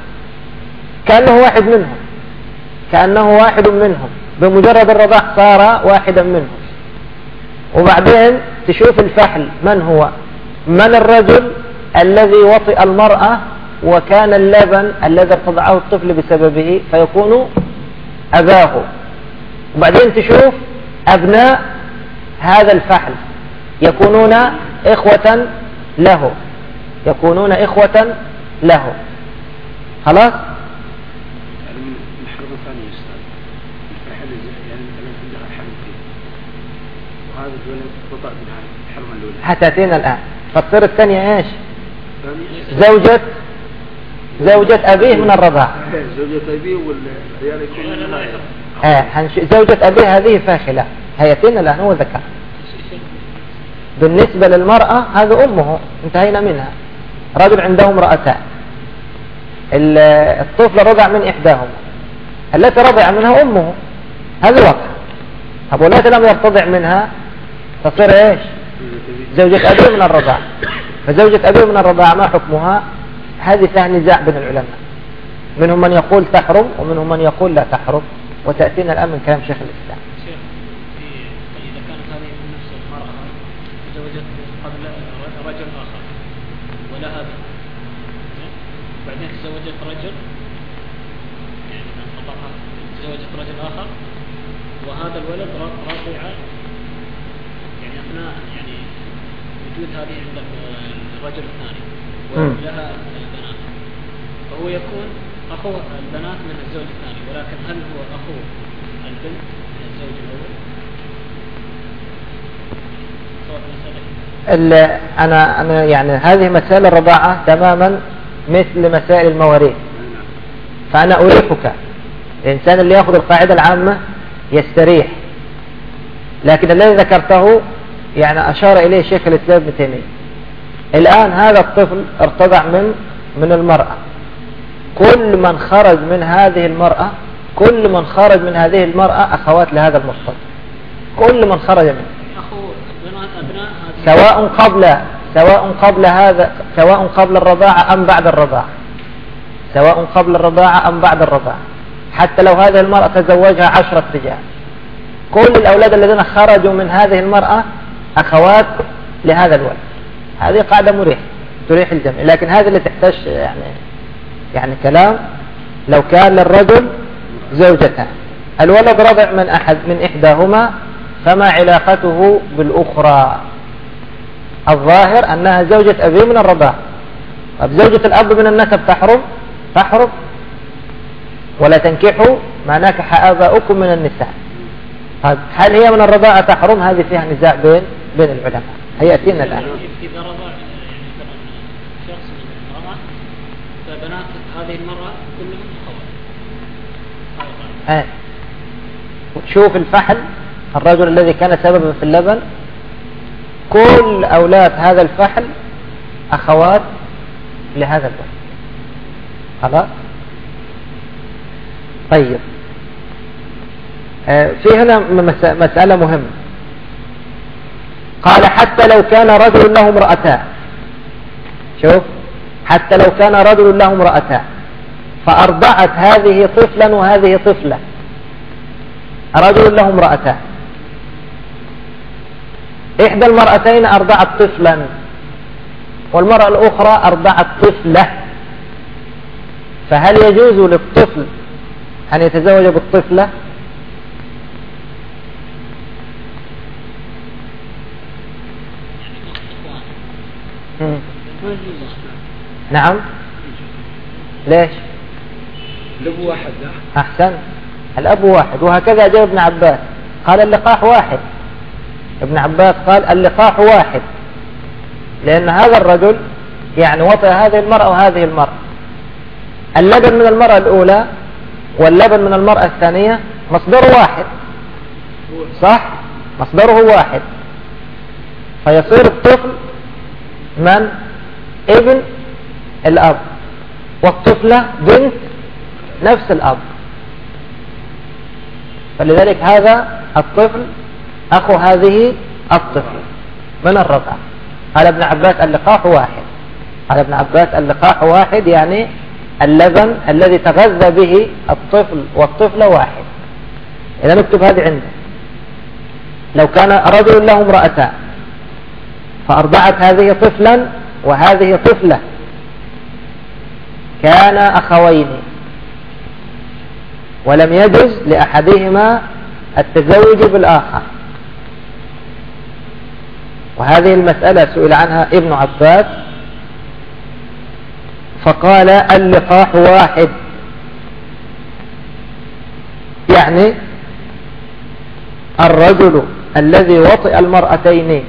كأنه واحد منهم، بمجرد الرضاع صار واحدا منهم. وبعدين تشوف الفحل من هو؟ من الرجل الذي وطئ المرأة وكان اللبن الذي ارتضعه الطفل بسببه، فيكون أباه. وبعدين تشوف أبناء هذا الفحل يكونون إخوة له، خلاص. المحرمة ثانية أستاذ، الفحل يعني مثلا عندها الحمل فيه، وهذا الولد وطأ منها الحرمة الأولى، هتأتينا الآن. فتصير الثانية إيش؟ زوجة أبيه من الرضاعة. زوجة أبيه والعيال يكونون زوجة أبيه هذه فاخلة، هيأتينا الآن. هو ذكر بالنسبة للمرأة هذا أمه، انتهينا منها. رجل عنده امرأتان، الطفل رضع من إحداهما، التي رضع منها أمه، هذا واقع. طب والتي لم يرتضع منها تصير إيش؟ زوجة أبيه من الرضاعة. فزوجة أبيه من الرضاعة ما حكمها؟ هذه فيها نزاع بين العلماء، منهم من يقول تحرم ومنهم من يقول لا تحرم، وتأتينا الآن من كلام شيخ الإسلام. إذا كانت هذه من نفس المرأة تزوجت قبل رجل آخر ولها بنت، بعدين تزوجت رجل، يعني تزوجت رجل آخر، وهذا الولد رضع يعني أثناء يعني وجود هذه عند الرجل الثاني، ولها البنات، فهو يكون أخو البنات من الزوج الثاني، ولكن هل هو أخو البنت من الزوج الأول؟ أنا يعني هذه مسائل الرضاعة تماما مثل مسائل المواريث، فأنا أريحك. الإنسان اللي يأخذ القاعدة العامة يستريح، لكن الذي ذكرته يعني أشار إليه شيخ الإسلام ابن تيمية. الآن هذا الطفل ارتضع من المرأة، كل من خرج من هذه المرأة أخوات لهذا المرتضع، كل من خرج منه، سواء قبل الرضاعة أم بعد الرضاعة، حتى لو هذه المرأة تزوجها 10 رجال، كل الأولاد الذين خرجوا من هذه المرأة أخوات لهذا الولد. هذه قاعدة مريحة تريح الجميع، لكن هذه اللي تحتاج يعني كلام. لو كان للرجل زوجتان، الولد رضع من إحداهما، فما علاقته بالأخرى؟ الظاهر أنها زوجة أبيه من الرضاعة. طب زوجة الأب من النسب تحرم، ولا تنكحوا ما نكح آباؤكم من النساء. طيب هل هي من الرضاعة تحرم؟ هذه فيها نزاع بين العلماء، هيأتينا الآن. إذا رضع شخص من المرأة، فبنات هذه المرأة كلهم أخوات. شوف الفحل، الرجل الذي كان سببا في اللبن، كل أولاد هذا الفحل أخوات لهذا الولد، خلاص. طيب في هنا مسألة مهمة. قال حتى لو كان رجل له امرأتان، شوف، حتى لو كان رجل له امرأتان فأرضعت هذه طفلا وهذه طفلة، رجل له امرأتان، إحدى المرأتين أرضعت طفلا والمرأة الأخرى أرضعت طفلة، فهل يجوز للطفل أن يتزوج بالطفلة؟ نعم. ليش؟ الأب واحد. أحسن، الأب واحد، وهكذا جاء ابن عباس قال اللقاح واحد. ابن عباس قال اللقاح واحد، لأن هذا الرجل يعني وطئ هذه المرأة وهذه المرأة، اللبن من المرأة الأولى واللبن من المرأة الثانية مصدره واحد، صح؟ مصدره واحد، فيصير الطفل من ابن الأب، والطفلة بنت نفس الأب، فلذلك هذا الطفل أخو هذه الطفل من الرضع. قال ابن عباس اللقاح واحد، قال ابن عباس اللقاح واحد يعني اللبن الذي تغذى به الطفل والطفلة واحد. إذا نكتب هذه عنده. لو كان رجل له امرأتان فأرضعت هذه طفلا وهذه طفلة كان أخوين ولم يجوز لأحدهما التزوج بالآخر، وهذه المسألة سئل عنها ابن عباس فقال اللقاح واحد، يعني الرجل الذي وطئ المرأتين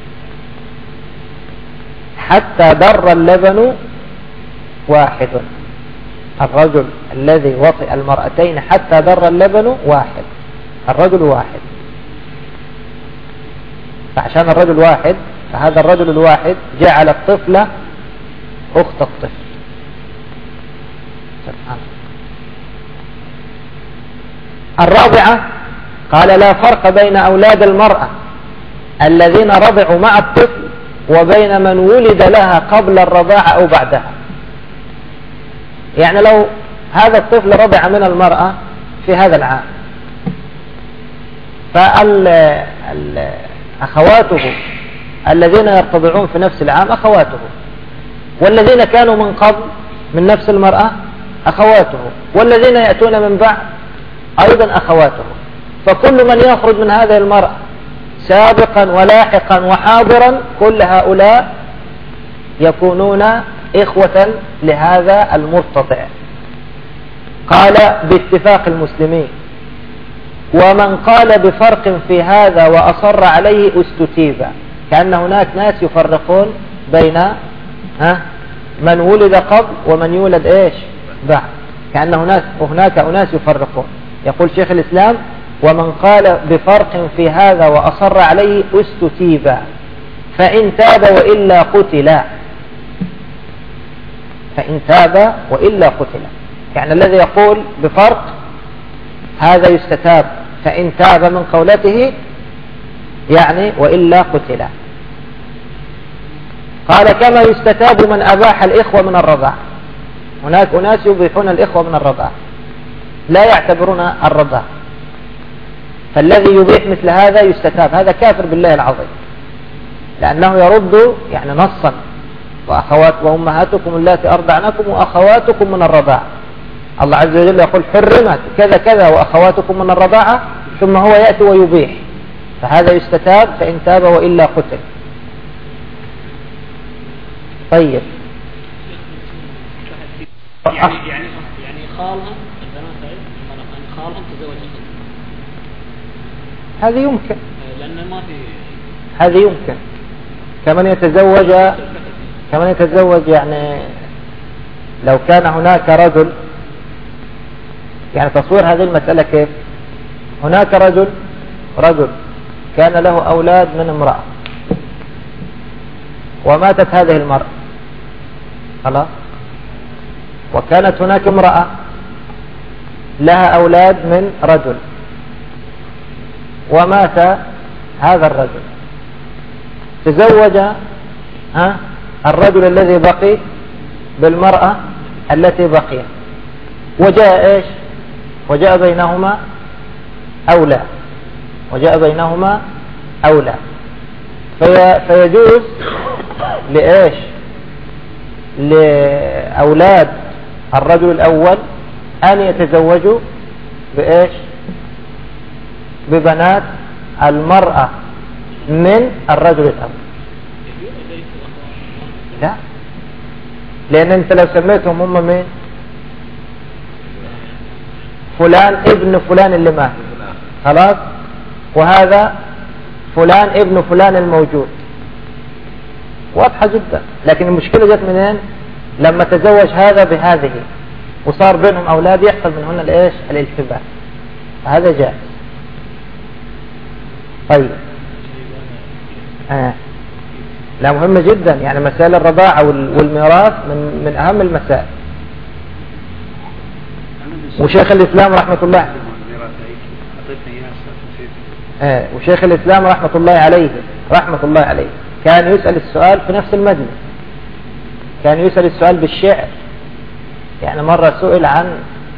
حتى در اللبن واحد، الرجل الذي وطئ المرأتين حتى در اللبن واحد، الرجل واحد، فعشان الرجل واحد فهذا الرجل الواحد جعل الطفلة أخت الطفل. سبحان الله. الرابعة قال لا فرق بين أولاد المرأة الذين رضعوا مع الطفل وبين من ولد لها قبل الرضاعة أو بعدها. يعني لو هذا الطفل رضع من المرأة في هذا العام فأخواته الذين يرتضعون في نفس العام أخواته، والذين كانوا من قبل من نفس المرأة أخواته، والذين يأتون من بعد أيضا أخواته، فكل من يخرج من هذه المرأة سابقا ولاحقا وحاضرا كل هؤلاء يكونون إخوة لهذا المرتضع. قال باتفاق المسلمين، ومن قال بفرق في هذا وأصر عليه استتيب، كأن هناك ناس يفرقون بين من ولد قبل ومن يولد إيش بعد، كأن هناك أناس يفرقون. يقول شيخ الإسلام ومن قال بفرق في هذا وأصر عليه استتيب، فإن تاب وإلا قتل، فإن تاب وإلا قتل، يعني الذي يقول بفرق هذا يستتاب، فإن تاب من قولته يعني وإلا قتل. قال كما يستتاب من أباح الإخوة من الرضاع، هناك أناس يبيحون الإخوة من الرضاع لا يعتبرون الرضاع، فالذي يبيح مثل هذا يستتاب، هذا كافر بالله العظيم، لأنه يرد يعني نصا وأخوات وأمهاتكم اللاتي أرضعنكم وأخواتكم من الرضاعة. الله عز وجل يقول حرمت كذا كذا وأخواتكم من الرضاعة، ثم هو يأتي ويبيح، فهذا يستتاب فإن تاب وإلا قتل. طيب يعني خالها خالهم تزوج هذه يمكن، لأن ما في هذه يمكن كمن يتزوج يعني لو كان هناك رجل، يعني تصوير هذه المسألة كيف؟ هناك رجل كان له أولاد من امرأة وماتت هذه المرأة خلاص، وكانت هناك امرأة لها أولاد من رجل ومات هذا الرجل، تزوج الرجل الذي بقي بالمرأة التي بقيت، وجاء إيش؟ وجاء بينهما أولى وجاء بينهما أولى، فيجوز لإيش؟ لأولاد الرجل الأول أن يتزوجوا بإيش؟ ببنات المرأة من الرجل الأول. لا، لأن أنت لو سميتهم هم مين؟ فلان ابن فلان اللي مات خلاص، وهذا فلان ابن فلان الموجود، واضحة جدا. لكن المشكلة جت منين؟ لما تزوج هذا بهذه وصار بينهم أولاد يحصل من هنا الإيش؟ الالتباس، هذا جائز. طيب لا، مهمة جدا، يعني مسائل الرضاعة والميراث من أهم المسائل. وشيخ الإسلام رحمة الله وشيخ الإسلام رحمة الله عليه كان يسأل السؤال في نفس المجلس، كان يسأل السؤال بالشعر. يعني مرة سئل عن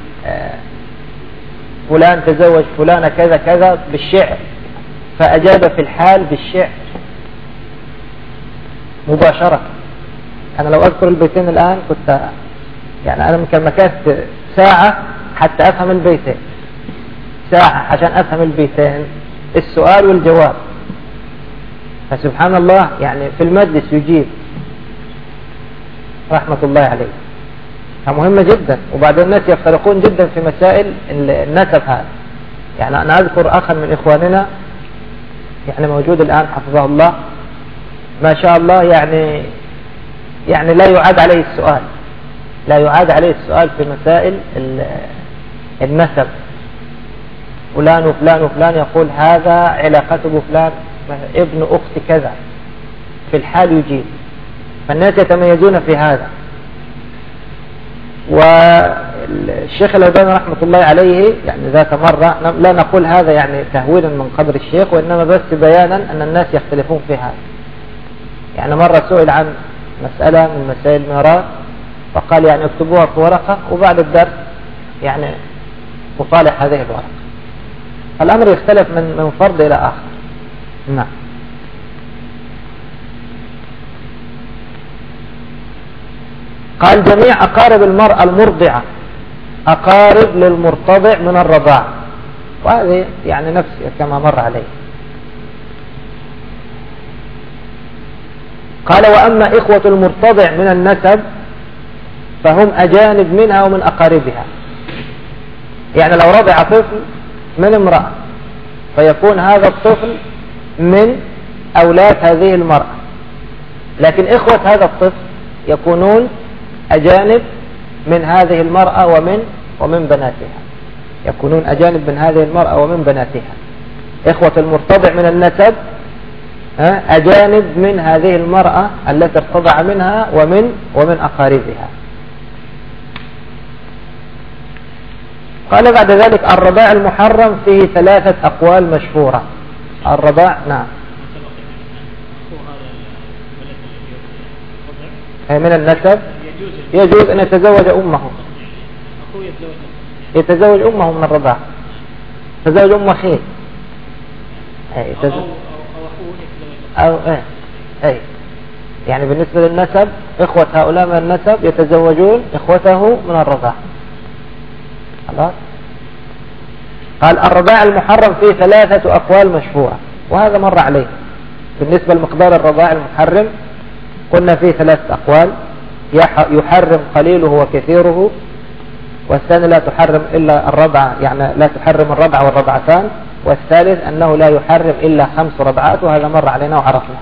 فلان تزوج فلانة كذا كذا بالشعر، فأجاب في الحال بالشعر مباشرة. أنا لو أذكر البيتين الآن كنت يعني أنا كان مكاثت ساعة حتى أفهم البيتين، ساعة عشان أفهم البيتين، السؤال والجواب. فسبحان الله يعني في المجلس يجيب رحمة الله عليه، فمهمة جدا. وبعدين الناس يفترقون جدا في مسائل النسب هذا. يعني أنا أذكر أخا من إخواننا يعني موجود الآن حفظه الله ما شاء الله، يعني لا يعاد عليه السؤال في مسائل النسب. فلان وفلان وفلان يقول هذا علاقته بفلان ابن أخت كذا، في الحال يجيب. فالناس يتميزون في هذا. والشيخ الألباني رحمة الله عليه يعني ذات مرة، لا نقول هذا يعني تهويلا من قدر الشيخ، وإنما بس بيانا أن الناس يختلفون في هذا. يعني مرة سئل عن مسألة من مسائل الميراث فقال يعني اكتبوها في ورقة وبعد الدرس يعني أصالح هذه الورقة. الأمر يختلف من فرد إلى آخر. نعم. قال جميع أقارب المرأة المرضعة أقارب للمرتضع من الرضاعة، وهذه يعني نفس كما مر عليه. قال وأما إخوة المرتضع من النسب فهم أجانب منها ومن أقاربها. يعني لو رضع طفل من امرأة فيكون هذا الطفل من أولاد هذه المرأة، لكن إخوة هذا الطفل يكونون أجانب من هذه المرأة ومن بناتها، يكونون أجانب من هذه المرأة ومن بناتها. إخوة المرتضع من النسب أجانب من هذه المرأة التي ارتضع منها ومن أقاربها. قال بعد ذلك الرضاع المحرم فيه 3 أقوال مشهورة. الرضاع نعم من النسب يجوز أن يتزوج أمه، يتزوج أمه من الرضاع، يتزوج أم أخيه أو يعني بالنسبة للنسب إخوة هؤلاء من النسب يتزوجون إخوته من الرضاع. خلاص. قال الرضاع المحرم فيه 3 أقوال مشهورة، وهذا مر عليه. بالنسبة لمقدار الرضاع المحرم قلنا فيه 3 أقوال: يحرم قليله وكثيره، والثاني لا تحرم إلا الرضعة، يعني لا تحرم الرضعة والرضعتان، والثالث أنه لا يحرم إلا 5 رضعات، وهذا مر علينا وعرفنا.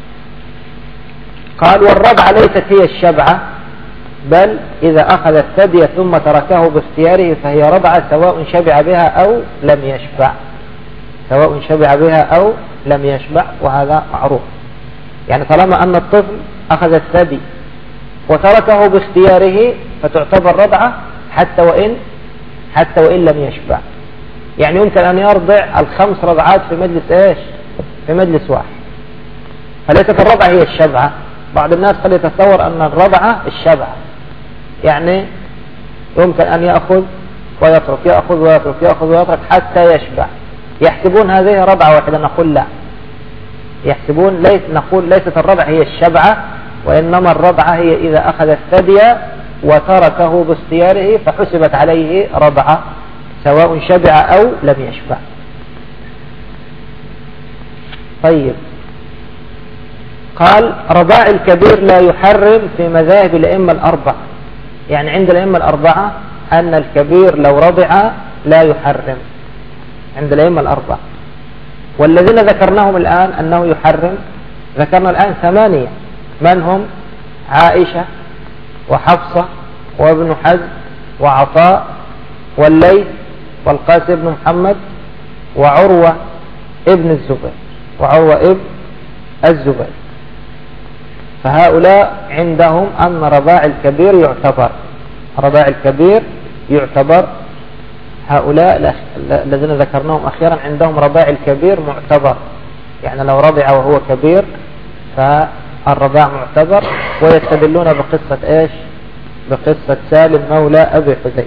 قال والرضعة ليست هي الشبعة، بل إذا أخذ الثدي ثم تركه باختياره فهي رضعة سواء شبع بها أو لم يشبع، سواء شبع بها أو لم يشبع، وهذا معروف. يعني طالما أن الطفل أخذ الثدي وتركه باختياره فتعتبر رضعة حتى وإن لم يشبع. يعني يمكن أن يرضع 5 رضعات في مجلس إيش؟ في مجلس واحد. فليست الرضعة هي الشبعة. بعض الناس قد يتصور أن الرضعة الشبعة، يعني يمكن أن يأخذ ويترك، يأخذ ويترك، يأخذ ويترك حتى يشبع. يحسبون هذه رضعة واحدة. نقول لا، يحسبون نقول ليست الرضعة هي الشبعة، وإنما الرضعة هي إذا أخذ الثدي وتركه باختياره فحسبت عليه رضعة سواء شبع أو لم يشبع. طيب، قال رضاع الكبير لا يحرم في مذاهب الأئمة الأربعة. يعني عند الأئمة الأربعة أن الكبير لو رضع لا يحرم عند الأئمة الأربعة. والذين ذكرناهم الآن أنه يحرم ذكرنا الآن 8. من هم؟ عائشة وحفصة وابن حزم وعطاء والليث والقاسم بن محمد وعروة ابن الزبير. فهؤلاء عندهم أن رضاع الكبير يعتبر. هؤلاء الذين ذكرناهم أخيرا عندهم رضاع الكبير معتبر، يعني لو رضع وهو كبير فالرضاع معتبر. ويستدلون بقصة إيش؟ بقصة سالم مولى أبي حذيفة.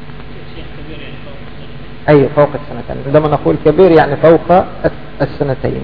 أي فوق السنتين. عندما نقول كبير يعني فوق السنتين.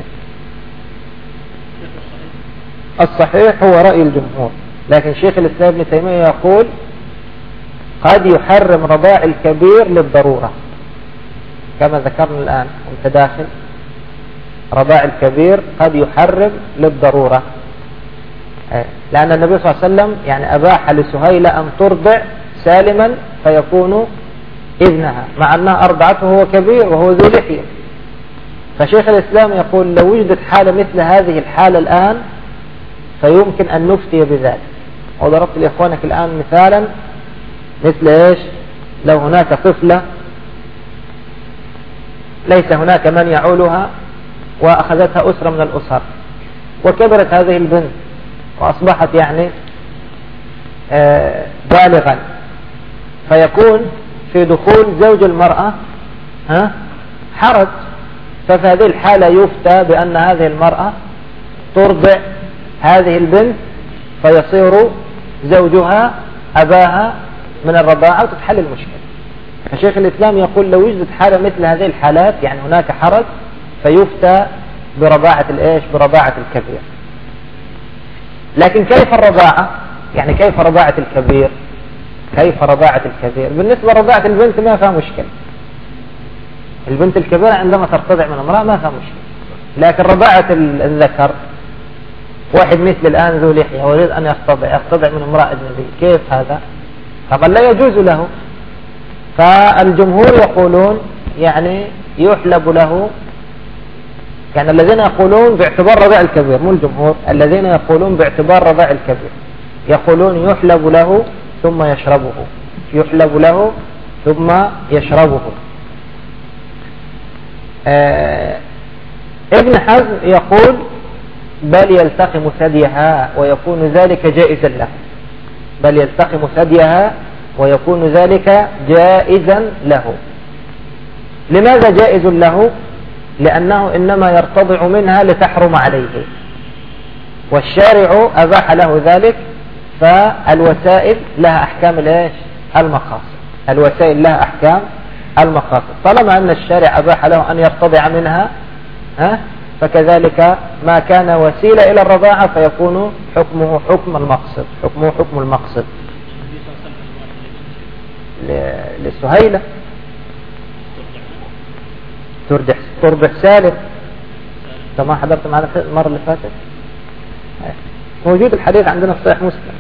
الصحيح هو رأي الجمهور، لكن شيخ الإسلام ابن تيمية يقول قد يحرم رضاع الكبير للضرورة، كما ذكرنا الآن متداخل. رضاع الكبير قد يحرم للضرورة، لأن النبي صلى الله عليه وسلم يعني أباح لسهيلة أن ترضع سالما فيكون ابنها، مع أنها أرضعته وهو كبير وهو ذو لحية. فشيخ الإسلام يقول لو وجدت حالة مثل هذه الحالة الآن فيمكن أن نفتي بذلك. وضربت لإخوانك الآن مثالا مثل إيش؟ لو هناك طفلة ليس هناك من يعولها وأخذتها أسرة من الأسر، وكبرت هذه البنت وأصبحت يعني بالغا، فيكون في دخول زوج المرأة حرج. ففي هذه الحالة يفتى بأن هذه المرأة ترضع هذه البنت فيصير زوجها أباها من الرضاعة وتتحل المشكلة. فشيخ الإسلام يقول لو وجدت حالة مثل هذه الحالات يعني هناك حرج فيفتى برضاعة الإيش؟ برضاعة الكبير. لكن كيف الرضاعة؟ يعني كيف رضاعة الكبير؟ كيف رضاعة الكبير؟ بالنسبة لرضاعة البنت ما فيها مشكلة. البنت الكبيرة عندما ترتضع من امرأة ما فيها مشكلة. لكن رضاعة الذكر، واحد مثل الآن ذو لحية ويريد أن يرتضع من امرأة أجنبية، كيف هذا؟ طبعا لا يجوز له. فالجمهور يقولون يعني يحلب له، يعني الذين يقولون باعتبار رضاع الكبير، مو الجمهور، الذين يقولون باعتبار رضاع الكبير يقولون يحلب له ثم يشربه، يحلب له ثم يشربه. ابن حزم يقول بل يلتقم ثديها ويكون ذلك جائزا له، بل يلتقم ثديها ويكون ذلك جائزا له. لماذا جائز له؟ لأنه إنما يرتضع منها لتحرم عليه، والشارع أباح له ذلك. فالوسائل لها أحكام المقاصد، الوسائل لها أحكام المقاصد. طالما أن الشارع أباح له أن يرتضع منها فكذلك ما كان وسيلة إلى الرضاعة فيكون حكمه حكم المقصد، حكمه حكم المقصد. لسهيلة ترضع سالم. انت ما حضرت معنا المرة اللي فاتت؟ موجود الحديث عندنا في صحيح مسلم.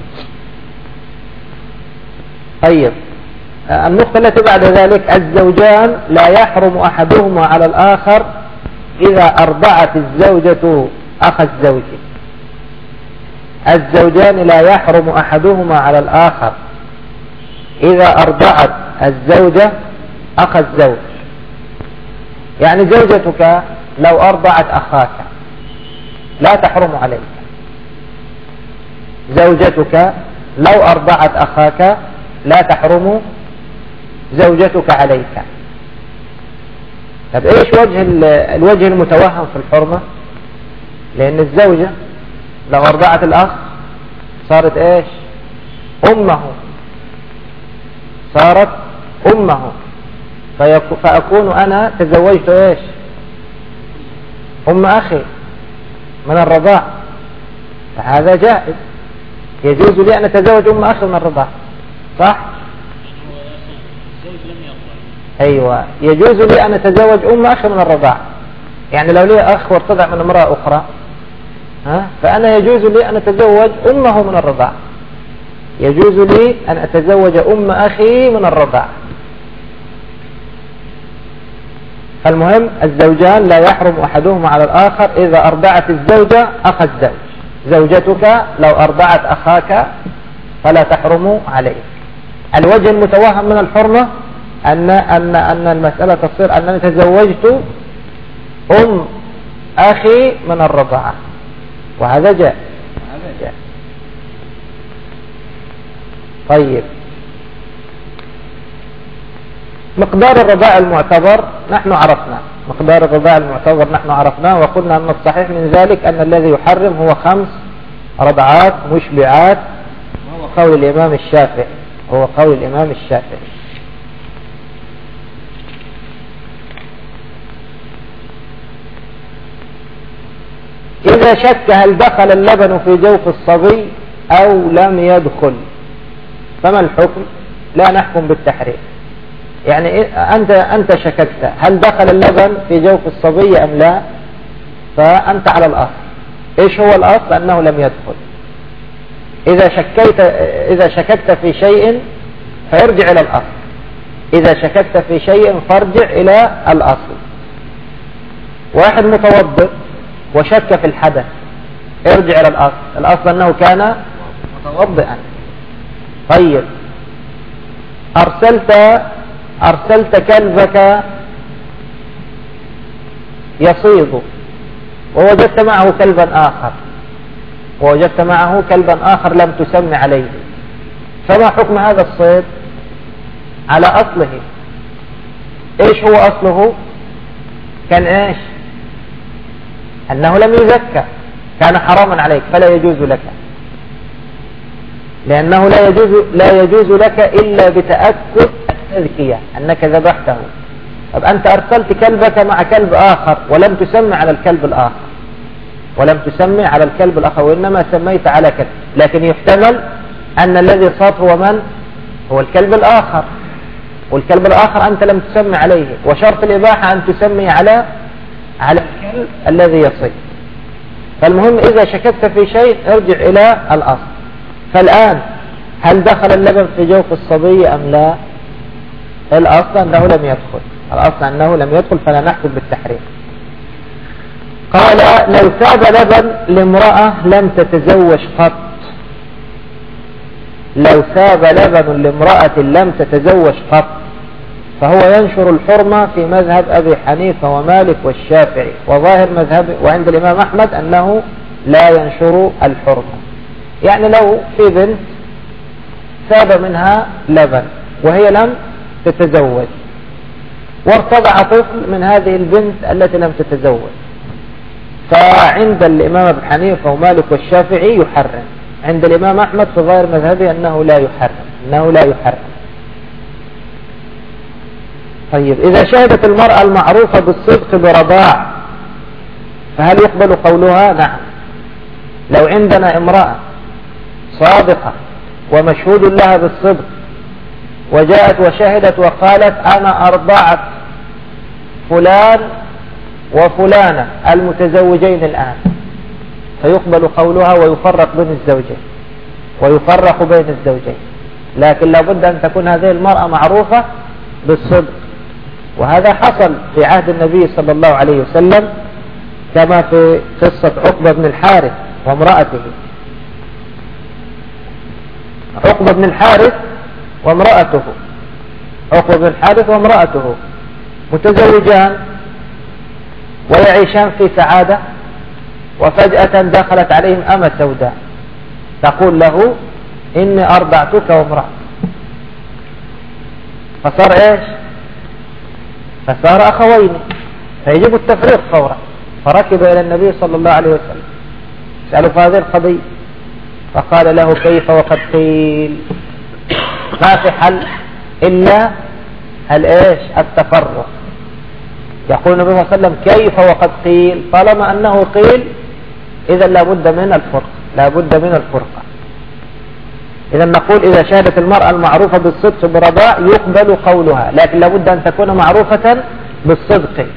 طيب، النقطة التي بعد ذلك الزوجان لا يحرم أحدهما على الآخر إذا أرضعت الزوجة أخ الزوج. الزوجان لا يحرم أحدهما على الآخر إذا أرضعت الزوجة أخ الزوج. يعني زوجتك لو أرضعت أخاك لا تحرم عليك، زوجتك لو أرضعت أخاك لا تحرم زوجتك عليك. طب إيش الوجه المتوهم في الحرمة؟ لأن الزوجة لو أرضعت الأخ صارت إيش؟ أمه، صارت أمه. فأكون أنا تزوجت إيش أم أخي من الرضاع، فهذا جائز، يجوز لي أن أتزوج أم أخي من الرضاع، صح؟ أيوة، يجوز لي أن أتزوج أم أخي من الرضاع. يعني لو لي أخ وارتضع من امرأة أخرى فأنا يجوز لي أن أتزوج أمه من الرضاع، يجوز لي أن أتزوج أم أخي من الرضاع. فالمهم الزوجان لا يحرم أحدهما على الآخر إذا أرضعت الزوجة أخ الزوج. زوجتك لو أرضعت أخاك فلا تحرم عليه. الوجه المتوهم من الحرمة أن المسألة تصير أنني تزوجت أم أخي من الرضاعة، وهذا جاء. طيب، مقدار الرضاع المعتبر نحن عرفنا، مقدار الرضاع المعتبر نحن عرفناه، وقلنا أن الصحيح من ذلك أن الذي يحرم هو 5 رضعات مشبعات، وهو قول الإمام الشافعي، هو قول الإمام الشافعي. إذا شك هل دخل اللبن في جوف الصبي أو لم يدخل فما الحكم؟ لا نحكم بالتحريم. يعني أنت شككت هل دخل اللبن في جوف الصبي أم لا، فأنت على الأصل. إيش هو الأصل؟ أنه لم يدخل. إذا شككت في شيء فيرجع إلى الأصل، إذا شككت في شيء فارجع إلى الأصل. واحد متوضئ وشك في الحدث، ارجع إلى الأصل، الأصل أنه كان متوضئا. طيب، أرسلت كلبك يصيد ووجدت معه كلبا آخر لم تسمي عليه، فما حكم هذا الصيد؟ على أصله. إيش هو أصله؟ كان إيش؟ أنه لم يزكى، كان حراما عليك فلا يجوز لك، لأنه لا يجوز لك إلا بتأكد التذكية أنك ذبحته. طب أنت أرسلت كلبك مع كلب آخر ولم تسمي على الكلب الآخر، وإنما سميت على كلب، لكن يحتمل أن الذي صاد هو من؟ هو الكلب الآخر، والكلب الآخر أنت لم تسمي عليه، وشرط الإباحة أن تسمي على الكلب الذي يصيد. فالمهم إذا شككت في شيء ارجع إلى الأصل. فالآن هل دخل اللبن في جوف الصبي أم لا؟ الأصل أنه لم يدخل، فلا نحكم بالتحريم. قال لو ساب لبن لامرأة لم تتزوج قط، لو ساب لبن لامرأة لم تتزوج قط فهو ينشر الحرمة في مذهب أبي حنيفة ومالك والشافعي، وظاهر مذهب وعند الإمام أحمد أنه لا ينشر الحرمة. يعني لو في بنت ساب منها لبن وهي لم تتزوج، وارتضع طفل من هذه البنت التي لم تتزوج، فعند الإمام أبي حنيفة ومالك والشافعي يحرم، عند الإمام أحمد في ظاهر مذهبه أنه لا يحرم. طيب، إذا شهدت المرأة المعروفة بالصدق برضاع فهل يقبل قولها؟ نعم. لو عندنا امرأة صادقة ومشهود لها بالصدق وجاءت وشهدت وقالت أنا أرضعت فلان وفلانة المتزوجين الآن، فيقبل قولها ويفرق بين الزوجين، لكن لابد أن تكون هذه المرأة معروفة بالصدق. وهذا حصل في عهد النبي صلى الله عليه وسلم، كما في قصة عقبة بن الحارث وامرأته. عقبة بن الحارث وامرأته متزوجان ويعيشان في سعادة، وفجأة دخلت عليهم أمة سوداء تقول له إني أرضعتك وامرأتك، فصار إيش؟ فصار أخوين، فيجب التفريق فورا. فركب إلى النبي صلى الله عليه وسلم سألوا في هذه القضية، فقال له كيف وقد قيل، ما في حل إلا الايش التفرق. يقول النبي صلى الله عليه وسلم كيف وقد قيل؟ طالما أنه قيل إذا لابد من الفرقة، لابد من الفرقة. إذا نقول إذا شهدت المرأة المعروفة بالصدق برضاع يقبل قولها، لكن لابد أن تكون معروفة بالصدق.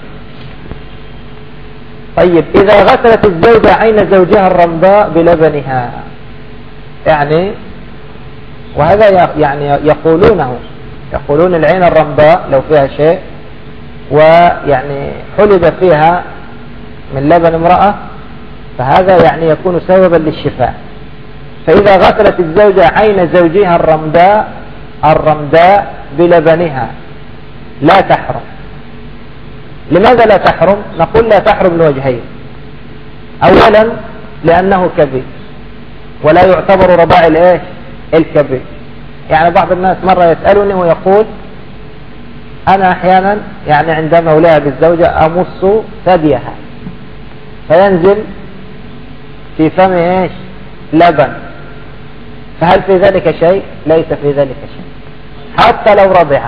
طيب إذا غسلت الزوجة عين زوجها الرمضاء بلبنها، يعني وهذا يعني يقولون العين الرمضاء لو فيها شيء ويعني حلب فيها من لبن امرأة فهذا يعني يكون سببا للشفاء. فإذا غسلت الزوجة عين زوجها الرمداء بلبنها لا تحرم. لماذا لا تحرم؟ نقول لا تحرم لوجهين. أولا لأنه كبير ولا يعتبر رضاع الايه الكبير. يعني بعض الناس مرة يسألني ويقول أنا أحيانا يعني عندما ألاعب الزوجة أمص ثديها فينزل في فم ايش لبن، فهل في ذلك شيء؟ ليس في ذلك شيء حتى لو رضع،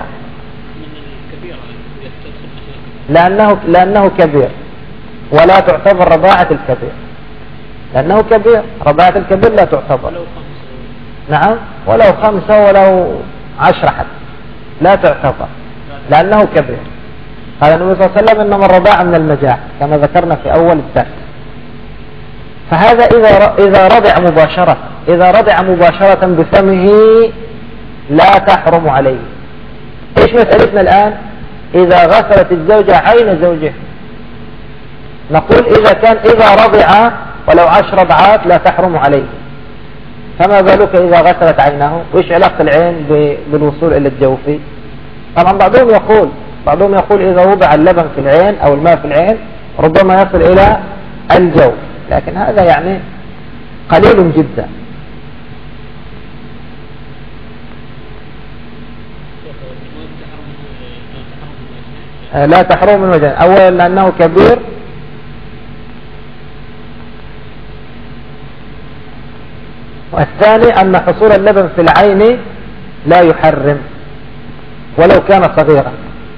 لأنه كبير ولا تعتبر رضاعة الكبير، لأنه كبير. رضاعة الكبير لا تعتبر. نعم ولو 5 ولو 10 حتى لا تعتبر لأنه كبير. قال النبي صلى الله عليه وسلم إنما الرضاعة من المجاعة كما ذكرنا في أول الدرس. فهذا إذا رضع مباشرة بفمه لا تحرم عليه. إيش مسألتنا الآن؟ إذا غسلت الزوجة عين زوجها، نقول إذا رضع ولو 10 رضعات لا تحرم عليه، فما بالك إذا غسلت عينه؟ وإيش علاقة العين بالوصول إلى الجوف؟ طبعا بعضهم يقول إذا وضع اللبن في العين أو الماء في العين ربما يصل إلى الجوف، لكن هذا يعني قليل جدا. لا تحرم من وجه. أولا لأنه كبير، والثاني أن حصول اللبن في العين لا يحرم ولو كان صغيرا.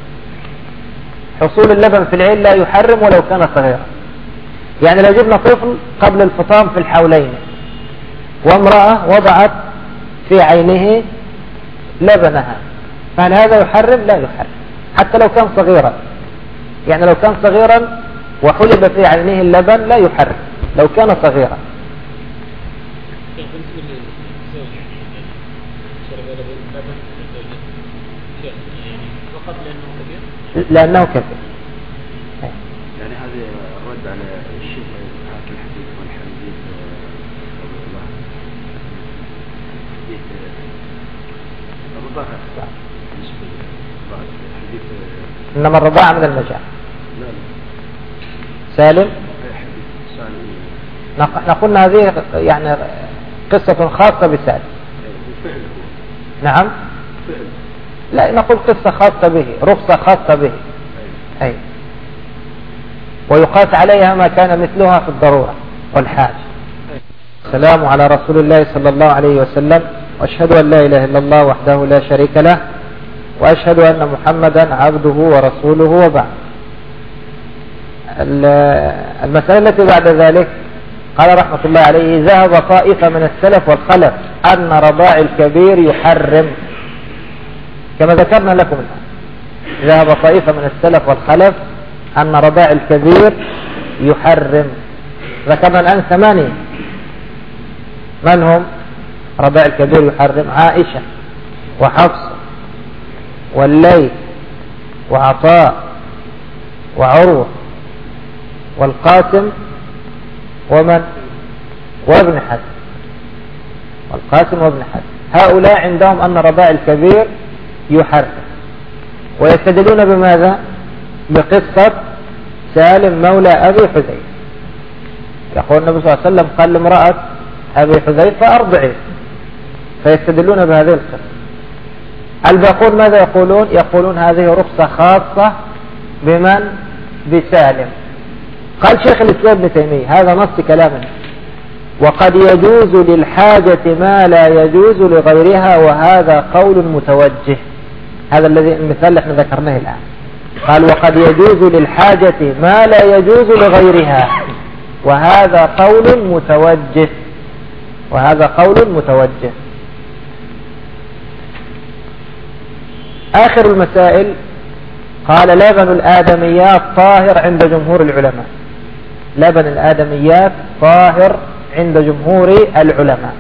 حصول اللبن في العين لا يحرم ولو كان صغيرا. يعني لو جبنا طفل قبل الفطام في الحولين وامرأة وضعت في عينه لبنها، فهل هذا يحرم؟ لا يحرم حتى لو كان صغيرا. يعني لو كان صغيرا وحلب في عينه اللبن لا يحرم لو كان صغيرا. لأنه كبير. يعني هذا الرد على الشيخ حاكم الحديث والحديث رضي الله حديث الرضاعة حديث إنما الرضاعة من المجاعة. سالم نقول هذه يعني قصة خاصة بسالم. نعم لا نقول قصة خاصة به، رخصة خاصة به. أي ويقاس عليها ما كان مثلها في الضرورة والحاجة. السلام على رسول الله صلى الله عليه وسلم، وأشهد أن لا إله إلا الله وحده لا شريك له، وأشهد أن محمدا عبده ورسوله، وبعد. المسألة التي بعد ذلك قال رحمة الله عليه ذهب طائفة من السلف والخلف أن رضاع الكبير يحرم، كما ذكرنا لكم الآن. ذهب طائفة من السلف والخلف أن رضاع الكبير يحرم. ذكرنا الآن 8. من هم رضاع الكبير يحرم؟ عائشة وحفصة والليث وعطاء وعروة والقاسم وابن حزم. والقاسم وابن حزم هؤلاء عندهم أن رضاع الكبير يحرم، ويستدلون بماذا؟ بقصة سالم مولى أبي حذيفة. يقول النبي صلى الله عليه وسلم قال لامرأة أبي حذيفة أرضعي، فيستدلون بهذه القصة. الباقون ماذا يقولون؟ يقولون هذه رخصة خاصة بمن؟ بسالم. قال شيخ الإسلام ابن تيمية هذا نص كلامنا، وقد يجوز للحاجة ما لا يجوز لغيرها، وهذا قول متوجه. هذا الذي المثال اللي احنا ذكرناه الآن. قال وقد يجوز للحاجة ما لا يجوز لغيرها، وهذا قول متوجه، وهذا قول متوجه. آخر المسائل قال لبن الآدميات طاهر عند جمهور العلماء. لبن الآدميات طاهر عند جمهور العلماء.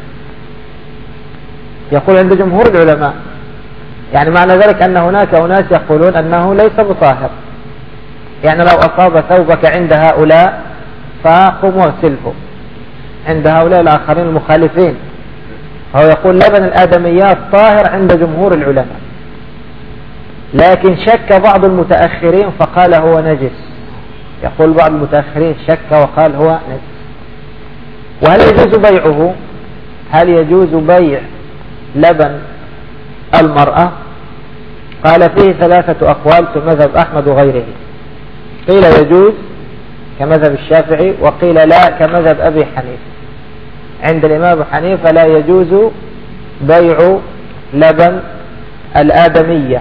يقول عند جمهور العلماء، يعني معنى ذلك أن هناك أناس يقولون أنه ليس بطاهر، يعني لو أصاب ثوبك عند هؤلاء فقم واغسله، عند هؤلاء الآخرين المخالفين. هو يقول لبن الآدميات طاهر عند جمهور العلماء، لكن شك بعض المتأخرين فقال هو نجس. يقول بعض المتأخرين شك وقال هو نجس. وهل يجوز بيعه؟ هل يجوز بيع لبن المرأة؟ قال فيه 3 أقوال في مذهب أحمد وغيره. قيل يجوز كمذهب الشافعي، وقيل لا كمذهب أبي حنيفة. عند الإمام أبي حنيفة لا يجوز بيع لبن الآدمية.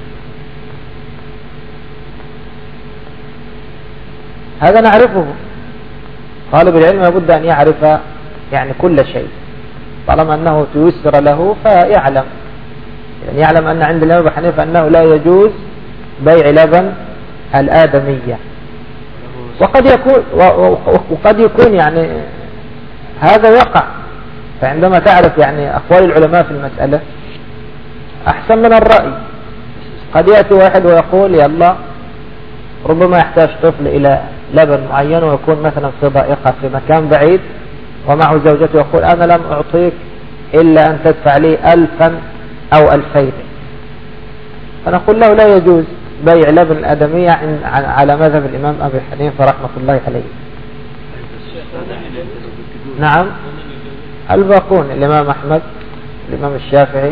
هذا نعرفه، طالب العلم لابد أن يعرف يعني كل شيء، طالما أنه تيسر له فيعلم، يعني يعلم أن عند الإمام أبي حنيفة أنه لا يجوز بيع لبن الآدمية. وقد يكون يعني هذا يقع. فعندما تعرف يعني أقوال العلماء في المسألة أحسن من الرأي. قد يأتي واحد ويقول يلا ربما يحتاج طفل إلى لبن معين، ويكون مثلا في ضائقة في مكان بعيد، ومعه زوجته يقول أنا لم أعطيك إلا أن تدفع لي 1000 أو 2000. فنقول له لا يجوز بيع لبن الآدمية على مذهب الإمام أبي حنيفة رحمة الله عليه. نعم، الباقون الإمام أحمد، الإمام الشافعي.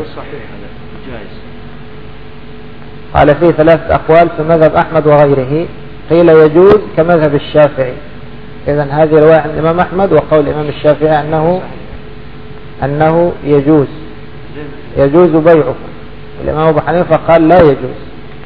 قال فيه 3 أقوال في مذهب أحمد وغيره. قيل يجوز كمذهب الشافعي. إذن هذه رواية عن الإمام أحمد، وقول الإمام الشافعي أنه يجوز بيعه. الإمام أبو حنيفة قال لا يجوز.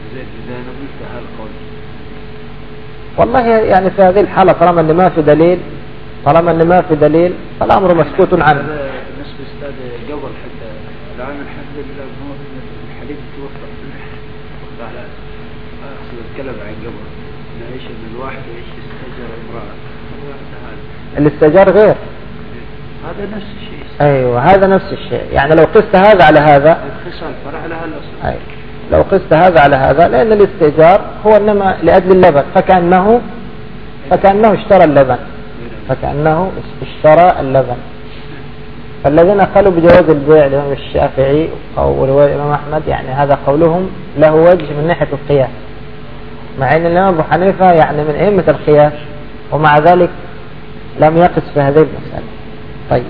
والله يعني في هذه الحالة طالما أن ما في دليل فالأمر مسكوت عنه. بالنسبة أستاذ قبل حتى الآن الحمد لله الحديث توفر على الكلام عن قبل نعيش من الواحد يعيش يستأجر امرأة. الاستئجار غير، هذا نفس الشيء. أيوة هذا نفس الشيء. يعني لو قست هذا على هذا، فرع لها الأصل. أيوة لو قست هذا على هذا، لأن الاستئجار هو إنما لأجل اللبن، فكأنه اشترى اللبن. فالذين قالوا بجواز البيع الإمام الشافعي أو رواية الإمام أحمد، يعني هذا قولهم له وجه من ناحية القياس، مع أن الإمام أبو حنيفة يعني من أئمة القياس، ومع ذلك لم يقس في هذه المسألة. طيب،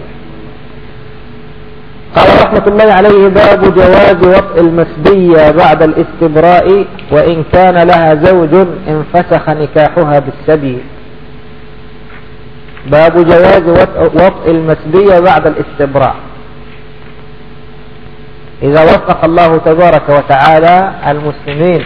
قال رحمة الله عليه باب جواز وطء المسبية بعد الاستبراء وإن كان لها زوج انفسخ نكاحها بالسبي. باب جواز وطء المسبية بعد الاستبراء. إذا وفق الله تبارك وتعالى المسلمين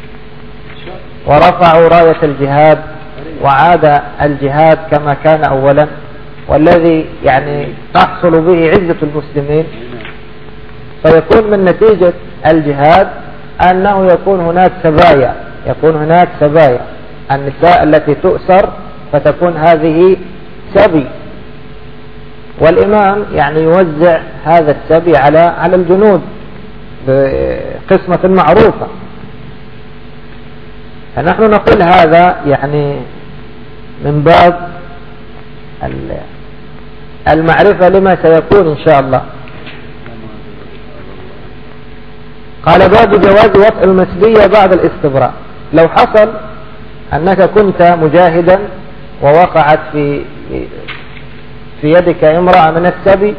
ورفعوا راية الجهاد وعاد الجهاد كما كان أولا، والذي يعني تحصل به عزة المسلمين، فيكون من نتيجة الجهاد أنه يكون هناك سبايا، النساء التي تؤسر فتكون هذه سبي، والإمام يعني يوزع هذا السبي على الجنود بقسمة معروفة. فنحن نقول هذا يعني من باب المعرفة لما سيكون إن شاء الله. قال باب جواز وطء المسبية بعد الاستبراء. لو حصل أنك كنت مجاهدا ووقعت في يدك امرأة من السبي،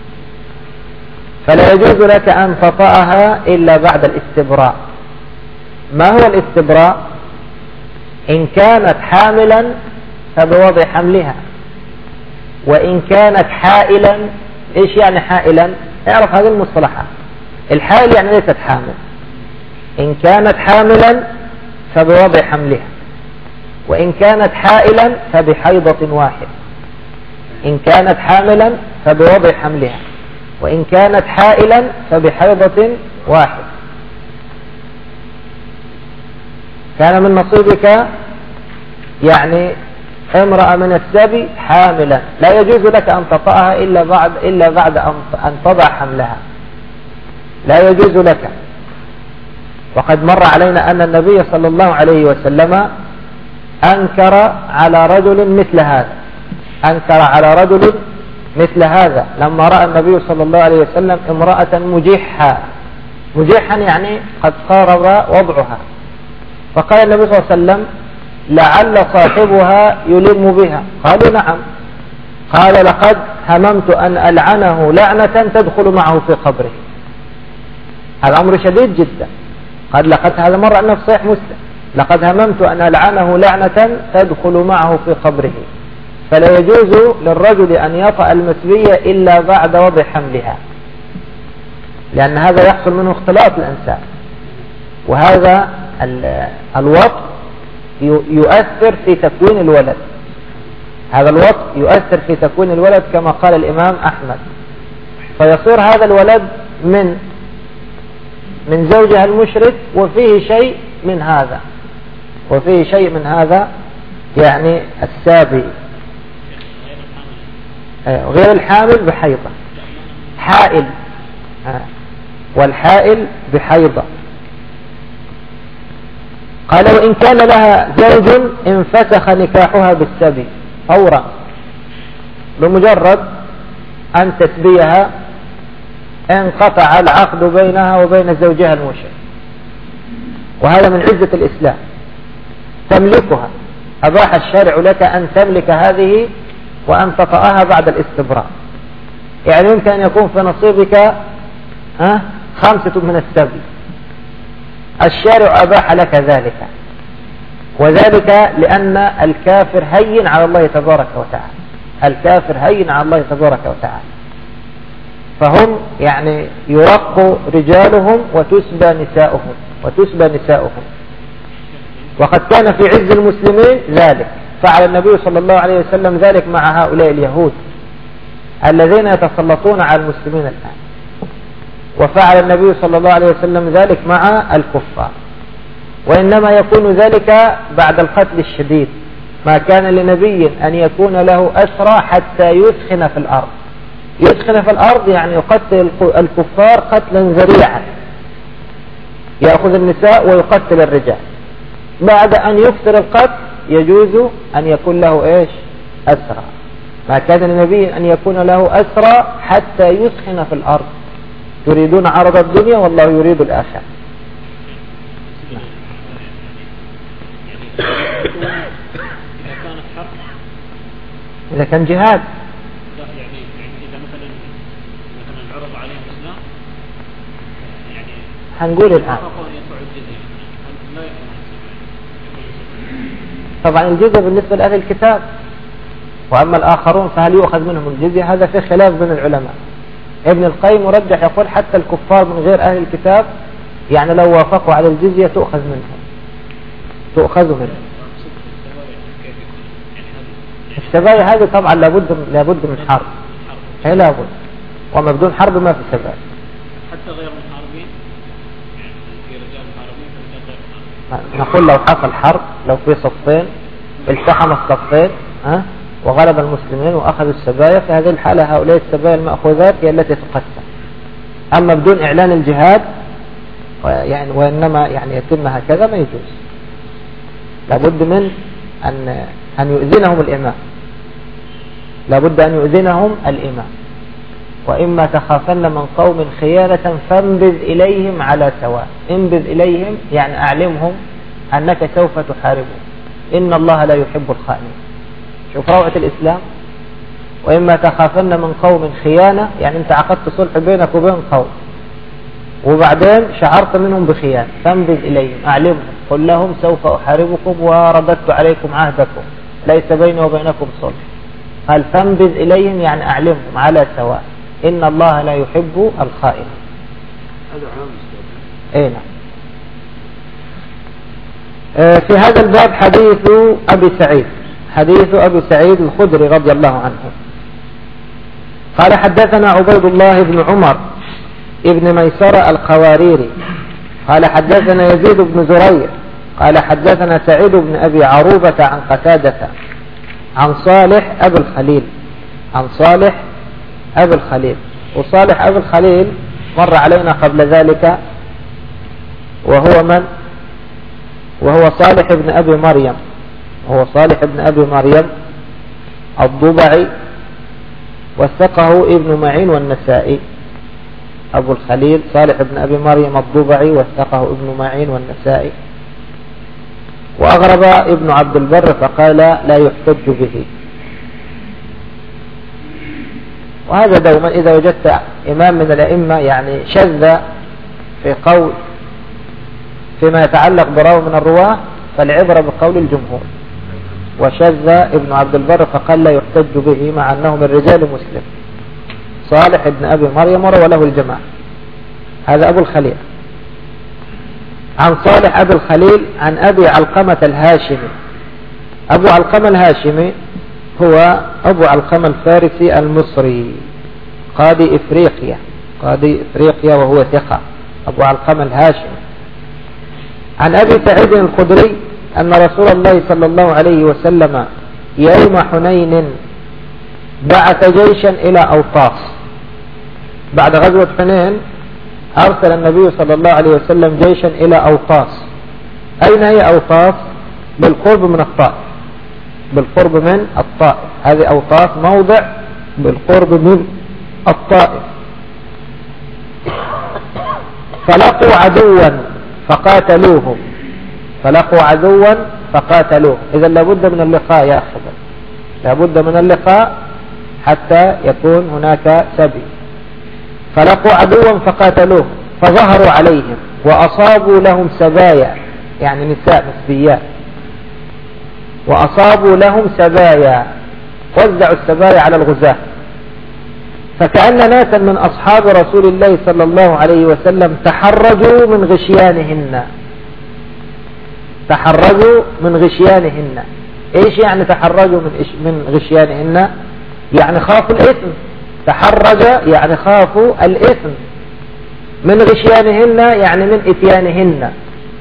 فلا يجوز لك أن تطأها إلا بعد الاستبراء. ما هو الاستبراء؟ إن كانت حاملا فبوضع حملها، وإن كانت حائلا. إيش يعني حائلا؟ اعرف هذه المصطلحات. الحائل يعني ليست حامل، إن كانت حاملا فبوضع حملها، وإن كانت حائلا فبحيضة واحد. إن كانت حاملا فبوضع حملها، وإن كانت حائلا فبحيضة واحد. كان من نصيبك يعني امرأة من السبي حاملا، لا يجوز لك أن تطأها إلا بعد أن تضع حملها، لا يجوز لك. وقد مر علينا أن النبي صلى الله عليه وسلم أنكر على رجل مثل هذا لما رأى النبي صلى الله عليه وسلم امرأة مجحا يعني قد قارب وضعها، فقال النبي صلى الله عليه وسلم لعل صاحبها يلم بها. قالوا نعم. قال لقد هممت أن ألعنه لعنة تدخل معه في قبره. هذا أمر شديد جدا. قال لقد، هذا مر عنه في صحيح مسلم، لقد هممت أن ألعنه لعنة تدخل معه في قبره. فلا يجوز للرجل أن يطأ المسبية إلا بعد وضع حملها، لأن هذا يحصل منه اختلاط الأنساب، وهذا الوطء يؤثر في تكوين الولد. هذا الوطء يؤثر في تكوين الولد كما قال الإمام أحمد، فيصير هذا الولد من زوجها المشرك، وفيه شيء من هذا يعني السابي. غير الحامل بحيضة، حائل، والحائل بحيضة. قال وإن كان لها زوج انفسخ نكاحها بالسبي فورا، بمجرد أن تسبيها انقطع العقد بينها وبين زوجها المشرك. وهذا من عزة الإسلام، تملكها. أباح الشارع لك أن تملك هذه وأن تطأها بعد الاستبراء. يعني يمكن أن يكون في نصيبك 5 من السبي، الشارع أباح لك ذلك، وذلك لأن الكافر هين على الله تبارك وتعالى. فهم يعني يرق رجالهم وتسبى نساؤهم. وقد كان في عز المسلمين ذلك، فعل النبي صلى الله عليه وسلم ذلك مع هؤلاء اليهود الذين يتسلطون على المسلمين الآن، وفعل النبي صلى الله عليه وسلم ذلك مع الكفار. وإنما يكون ذلك بعد القتل الشديد. ما كان لنبي أن يكون له أسرى حتى يثخن في الأرض، يعني يقتل الكفار قتلا ذريعا، يأخذ النساء ويقتل الرجال. بعد أن يكثر القتل يجوز أن يكون له أسرى. ما كان لنبي أن يكون له أسرى حتى يثخن في الأرض. تريدون عرض الدنيا والله يريد الآخرة. إذا كان جهاد، يعني إذا مثلا عرض عليهم الإسلام، يعني هنقول الآن طبعا الجزية بالنسبة لأهل الكتاب، وأما الآخرون فهل يؤخذ منهم الجزية؟ هذا في خلاف بين العلماء. ابن القيم مرجح يقول حتى الكفار من غير أهل الكتاب يعني لو وافقوا على الجزية تؤخذ منهم. السبايا هذه طبعا لابد من حرب، هي لابد، وما بدون حرب ما في سبايا. حتى غير محاربين، يعني في رجال محاربين في رجال غير محاربين. نقول لو حصل حرب، لو في صفين التحم الصفين وغلب المسلمين وأخذوا السبايا، في هذه الحالة هؤلاء السبايا المأخوذات هي التي تقسم. أما بدون إعلان الجهاد يعني وإنما يعني يتم هكذا ما يجوز. لابد من أن يؤذنهم الإمام، لابد أن يؤذنهم الإمام. وإما تخافن من قوم خيانة فانبذ إليهم على سواء. انبذ إليهم يعني أعلمهم أنك سوف تحاربهم، إن الله لا يحب الخائنين. شوف روعة الإسلام. وإما تخافن من قوم خيانة يعني أنت عقدت صلح بينك وبين قوم وبعدين شعرت منهم بخيانة، فانبذ إليهم أعلمهم، قل لهم سوف أحاربكم ورددت عليكم عهدكم ليس بيني وبينكم صلح. قال فانبذ إليهم يعني أعلمهم على سواء، إن الله لا يحب الخائنين. هذا عام. نعم. في هذا الباب حديث أبي سعيد الخدري رضي الله عنه قال حدثنا عبيد الله بن عمر ابن ميسرة القواريري قال حدثنا يزيد بن زريع قال حدثنا سعيد بن أبي عروبة عن قتادة عن صالح أبي الخليل وصالح أبي الخليل مر علينا قبل ذلك وهو صالح بن أبي مريم الضبعي وثقه ابن معين والنسائي. أبو الخليل صالح بن أبي مريم الضبعي وثقه ابن معين والنسائي. وأغرب ابن عبد البر فقال لا يحتج به. وهذا دوما إذا وجدت إمام من الأئمة يعني شذ في قول فيما يتعلق براوي من الرواة فالعبرة بقول الجمهور. وشذ ابن عبد البر فقال لا يحتج به مع أنه من رجال مسلم. صالح بن أبي مريم روى له الجماعة. هذا أبو الخليل. عن صالح أبي الخليل عن أبي علقمة الهاشمي. أبو علقمة الهاشمي هو أبو علقمة الفارسي المصري قاضي إفريقيا وهو ثقة. أبو علقمة الهاشمي. عن أبي سعيد الخدري أن رسول الله صلى الله عليه وسلم يوم حنين بعث جيشا إلى أوطاس. بعد غزوة حنين أرسل النبي صلى الله عليه وسلم جيشا إلى أوطاس. أين هي أوطاس؟ بالقرب من الطائف. هذه أوطاس موضع بالقرب من الطائف. فلقوا عدوا فقاتلوه. إذا لابد من اللقاء يا أخي، لابد من اللقاء حتى يكون هناك سبي. فلقوا عدوا فقاتلوه فظهروا عليهم وأصابوا لهم سبايا، يعني نساء مسبيات، وأصابوا لهم سبايا، وزعوا السبايا على الغزاة. فكأن ناسا من أصحاب رسول الله صلى الله عليه وسلم تحرجوا من غشيانهن. ايش يعني تحرجوا من غشيانهن؟ يعني خافوا الإثم. تحرج يعني خافوا الإثم. من غشيانهن يعني من إتيانهن.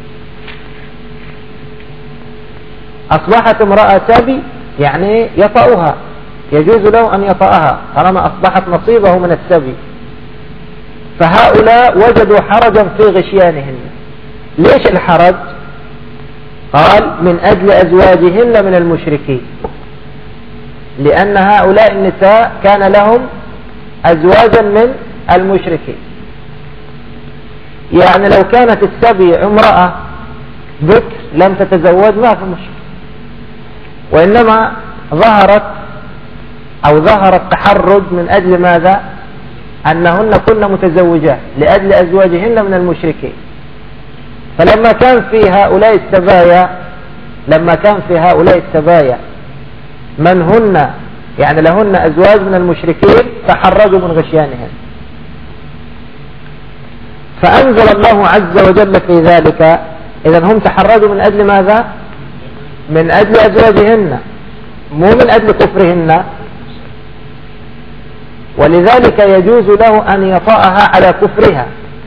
أصبحت امرأة سبي يعني يطأها، يجوز له أن يطأها طالما أصبحت نصيبه من السبي. فهؤلاء وجدوا حرجا في غشيانهن. ليش الحرج؟ قال من أجل أزواجهن من المشركين، لأن هؤلاء النساء كان لهم أزواجا من المشركين. يعني لو كانت السبي امرأة ذكر لم تتزوج ما في مشكلة، وإنما ظهر التحرج من أجل ماذا؟ أنهن كن متزوجات لأجل أزواجهن من المشركين. فلما كان في هؤلاء السبايا من هن يعني لهن أزواج من المشركين تحرجوا من غشيانهن. فأنزل الله عز وجل في ذلك. إذن هم تحرجوا من أجل ماذا؟ من أجل أزواجهن، مو من أجل كفرهن. ولذلك يجوز له أن يطأها على كفرها،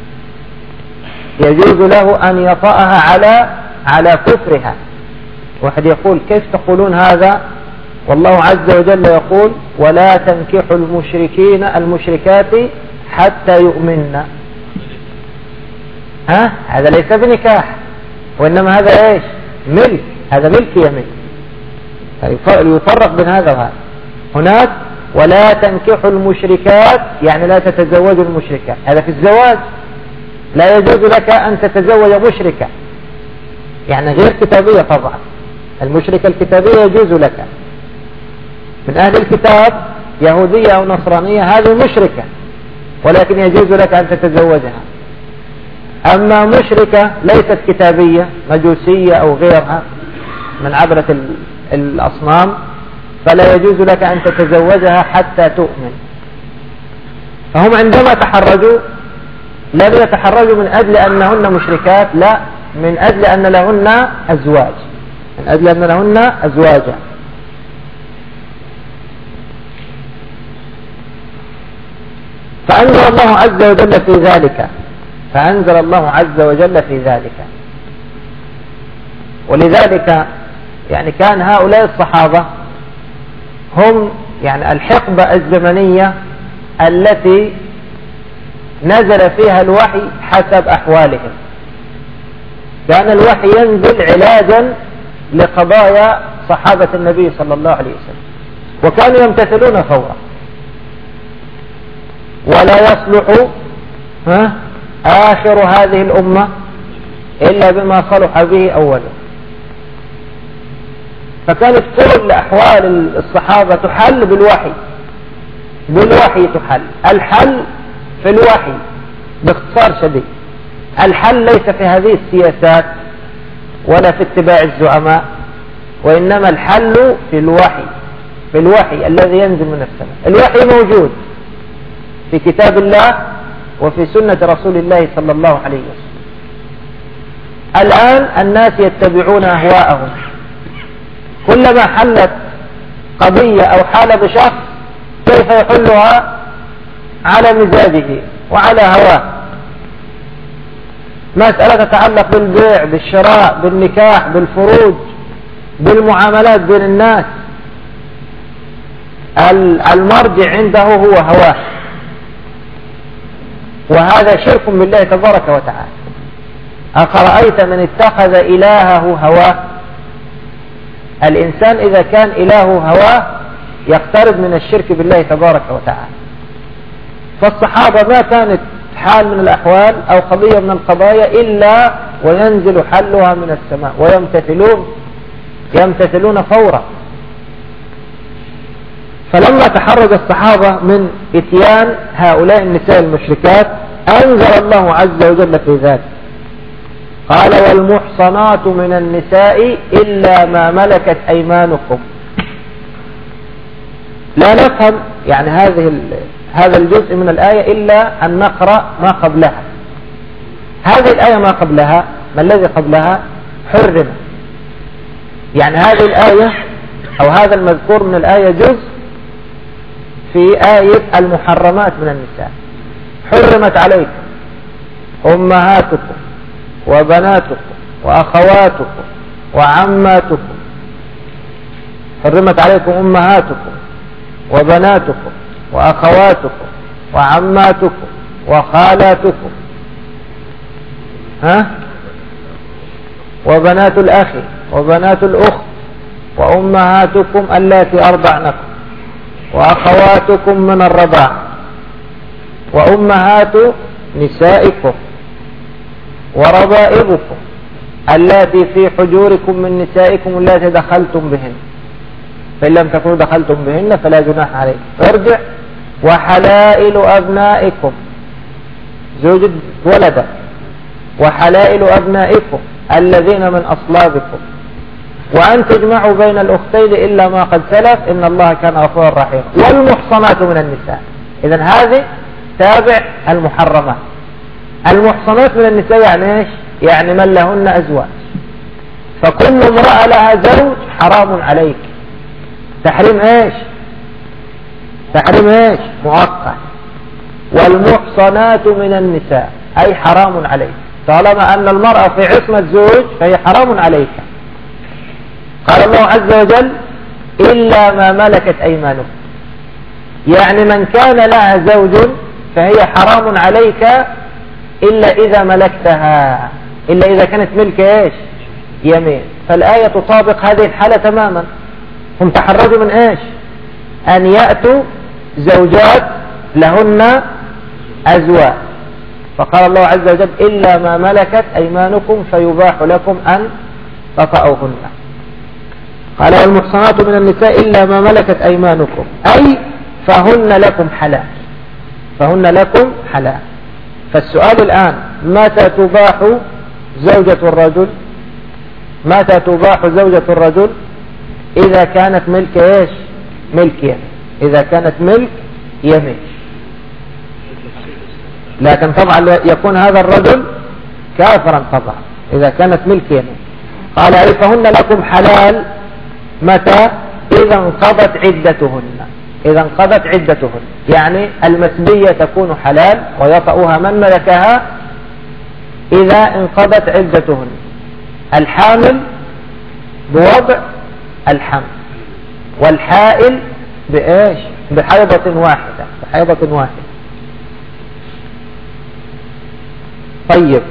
على كفرها. واحد يقول كيف تقولون هذا والله عز وجل يقول ولا تنكحوا المشركات حتى يؤمنن. هذا ليس بنكاح، وإنما هذا ايش؟ ملك. هذا ملك يمين. يفرق بين هذا وهذا. هناك ولا تنكحوا المشركات يعني لا تتزوجوا المشركات، هذا في الزواج. لا يجوز لك أن تتزوج مشركة، يعني غير كتابية طبعا. المشركة الكتابية يجوز لك من أهل الكتاب، يهودية أو نصرانية، هذه مشركة ولكن يجوز لك أن تتزوجها. أما مشركة ليست كتابية، مجوسية أو غيرها من عبرة الأصنام، فلا يجوز لك أن تتزوجها حتى تؤمن. فهم عندما تحرجوا لم يتحرجوا من أجل أنهن مشركات، لا، من أجل أن لهن أزواج، من أجل أن لهن أزواجا. فأنزل الله عز وجل في ذلك، فأنزل الله عز وجل في ذلك. ولذلك يعني كان هؤلاء الصحابة هم يعني الحقبة الزمنية التي نزل فيها الوحي حسب أحوالهم. كان الوحي ينزل علاجا لقضايا صحابة النبي صلى الله عليه وسلم، وكانوا يمتثلون فورا، ولا يصلح آخر هذه الأمة إلا بما صلح به أوله. فكانت كل أحوال الصحابة تحل بالوحي، بالوحي تحل. الحل في الوحي باختصار شديد. الحل ليس في هذه السياسات ولا في اتباع الزعماء، وإنما الحل في الوحي، في الوحي الذي ينزل من السماء. الوحي موجود في كتاب الله وفي سنة رسول الله صلى الله عليه وسلم. الآن الناس يتبعون أهواءهم، كلما حلت قضية أو حال بشخص كيف يحلها على مزاجه وعلى هواه. مسألة تتعلق بالبيع، بالشراء، بالنكاح، بالفروج، بالمعاملات بين الناس، المرجع عنده هو هواه، وهذا شرك بالله تبارك وتعالى. أفرأيت من اتخذ إلهه هواه؟ الإنسان إذا كان إلهه هواه يقترب من الشرك بالله تبارك وتعالى. فالصحابة ما كانت حال من الأحوال أو قضية من القضايا إلا وينزل حلها من السماء، ويمتثلون فورا. فلما تحرج الصحابة من إتيان هؤلاء النساء المشركات أنزل الله عز وجل في ذلك، قال: والمحصنات من النساء إلا ما ملكت أيمانكم. لا نفهم يعني هذا الجزء من الآية إلا أن نقرأ ما قبلها. هذه الآية ما قبلها، ما الذي قبلها؟ حرم. يعني هذه الآية أو هذا المذكور من الآية جزء في آية المحرمات من النساء. حرمت عليكم أمهاتكم وبناتكم وأخواتكم وعماتكم. حرمت عليكم أمهاتكم وبناتكم وأخواتكم وعماتكم وخالاتكم وبنات الأخ وبنات الأخت وأمهاتكم اللاتي أرضعنكم وأخواتكم من الرضاع وأمهات نسائكم وربائبكم اللاتي في حجوركم من نسائكم اللاتي دخلتم بهن، فإن لم تكونوا دخلتم بهن فلا جناح عليكم. ارجع: وحلائل أبنائكم، زوج ولد، وحلائل أبنائكم الذين من أصلابكم، وأن تجمعوا بين الأختين إلا ما قد سلف إن الله كان غفورا رحيما. والمحصنات من النساء، إذن هذه تابع المحرمات. المحصنات من النساء يعني إيش؟ يعني من لهن أزواج. فكل امرأة لها زوج حرام عليك. تحريم إيش؟ تحريم إيش؟ مؤقت. والمحصنات من النساء أي حرام عليك، طالما أن المرأة في عصمة زوج فهي حرام عليك. قال الله عز وجل: إلا ما ملكت أيمانكم، يعني من كان لها زوج فهي حرام عليك إلا إذا ملكتها، إلا إذا كانت ملك إيش؟ يمين. فالآية تطابق هذه الحالة تماما. هم تحرجوا من إيش؟ أن يأتوا زوجات لهن أزواج، فقال الله عز وجل: إلا ما ملكت أيمانكم فيباح لكم أن تطأوهن. قال: والمحصنات من النساء إلا ما ملكت أيمانكم، أي فهن لكم حلال، فهن لكم حلال. فالسؤال الآن: متى تباح زوجة الرجل؟ متى تباح زوجة الرجل؟ إذا كانت ملك إيش؟ ملك يمين. إذا كانت ملك يمين. لكن طبعا يكون هذا الرجل كافرا طبعا، إذا كانت ملك يمين. قال أي فهن لكم حلال متى؟ إذا انقضت عدتهن. إذا انقضت عدتهن يعني المسبية تكون حلال ويطأها من ملكها إذا انقضت عدتهن. الحامل بوضع الحمل، والحائل بإيش؟ بحيضة واحدة، بحيضة واحدة. طيب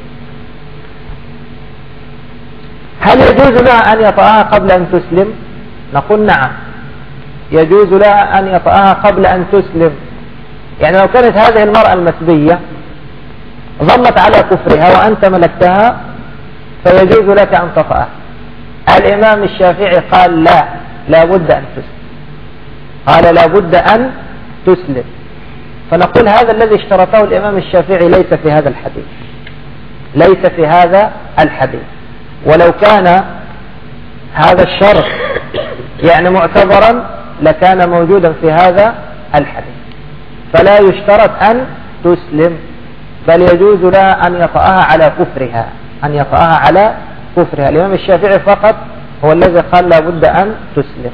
هل يجوز لها أن يطأها قبل أن تسلم؟ نقول نعم، يجوز لها أن يطأها قبل أن تسلم. يعني لو كانت هذه المرأة المسبية ظلت على كفرها وأنت ملكتها فيجوز لك أن تطأها. الإمام الشافعي قال لا بد أن تسلم، قال لا بد أن تسلم. فنقول هذا الذي اشترطه الإمام الشافعي ليس في هذا الحديث، ليس في هذا الحديث. ولو كان هذا الشرط يعني معتبرا لكان موجودا في هذا الحديث. فلا يشترط أن تسلم، بل يجوز لها أن يطأها على كفرها، أن يطأها على كفرها. الإمام الشافعي فقط هو الذي قال لا بد أن تسلم.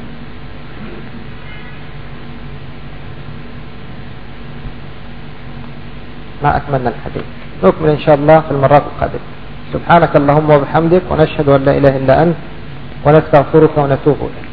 ما أكملنا الحديث، نكمل إن شاء الله في المرات القادمة. سبحانك اللهم وبحمدك، ونشهد أن لا إله إلا أنت، ونستغفرك ونتوب إليك.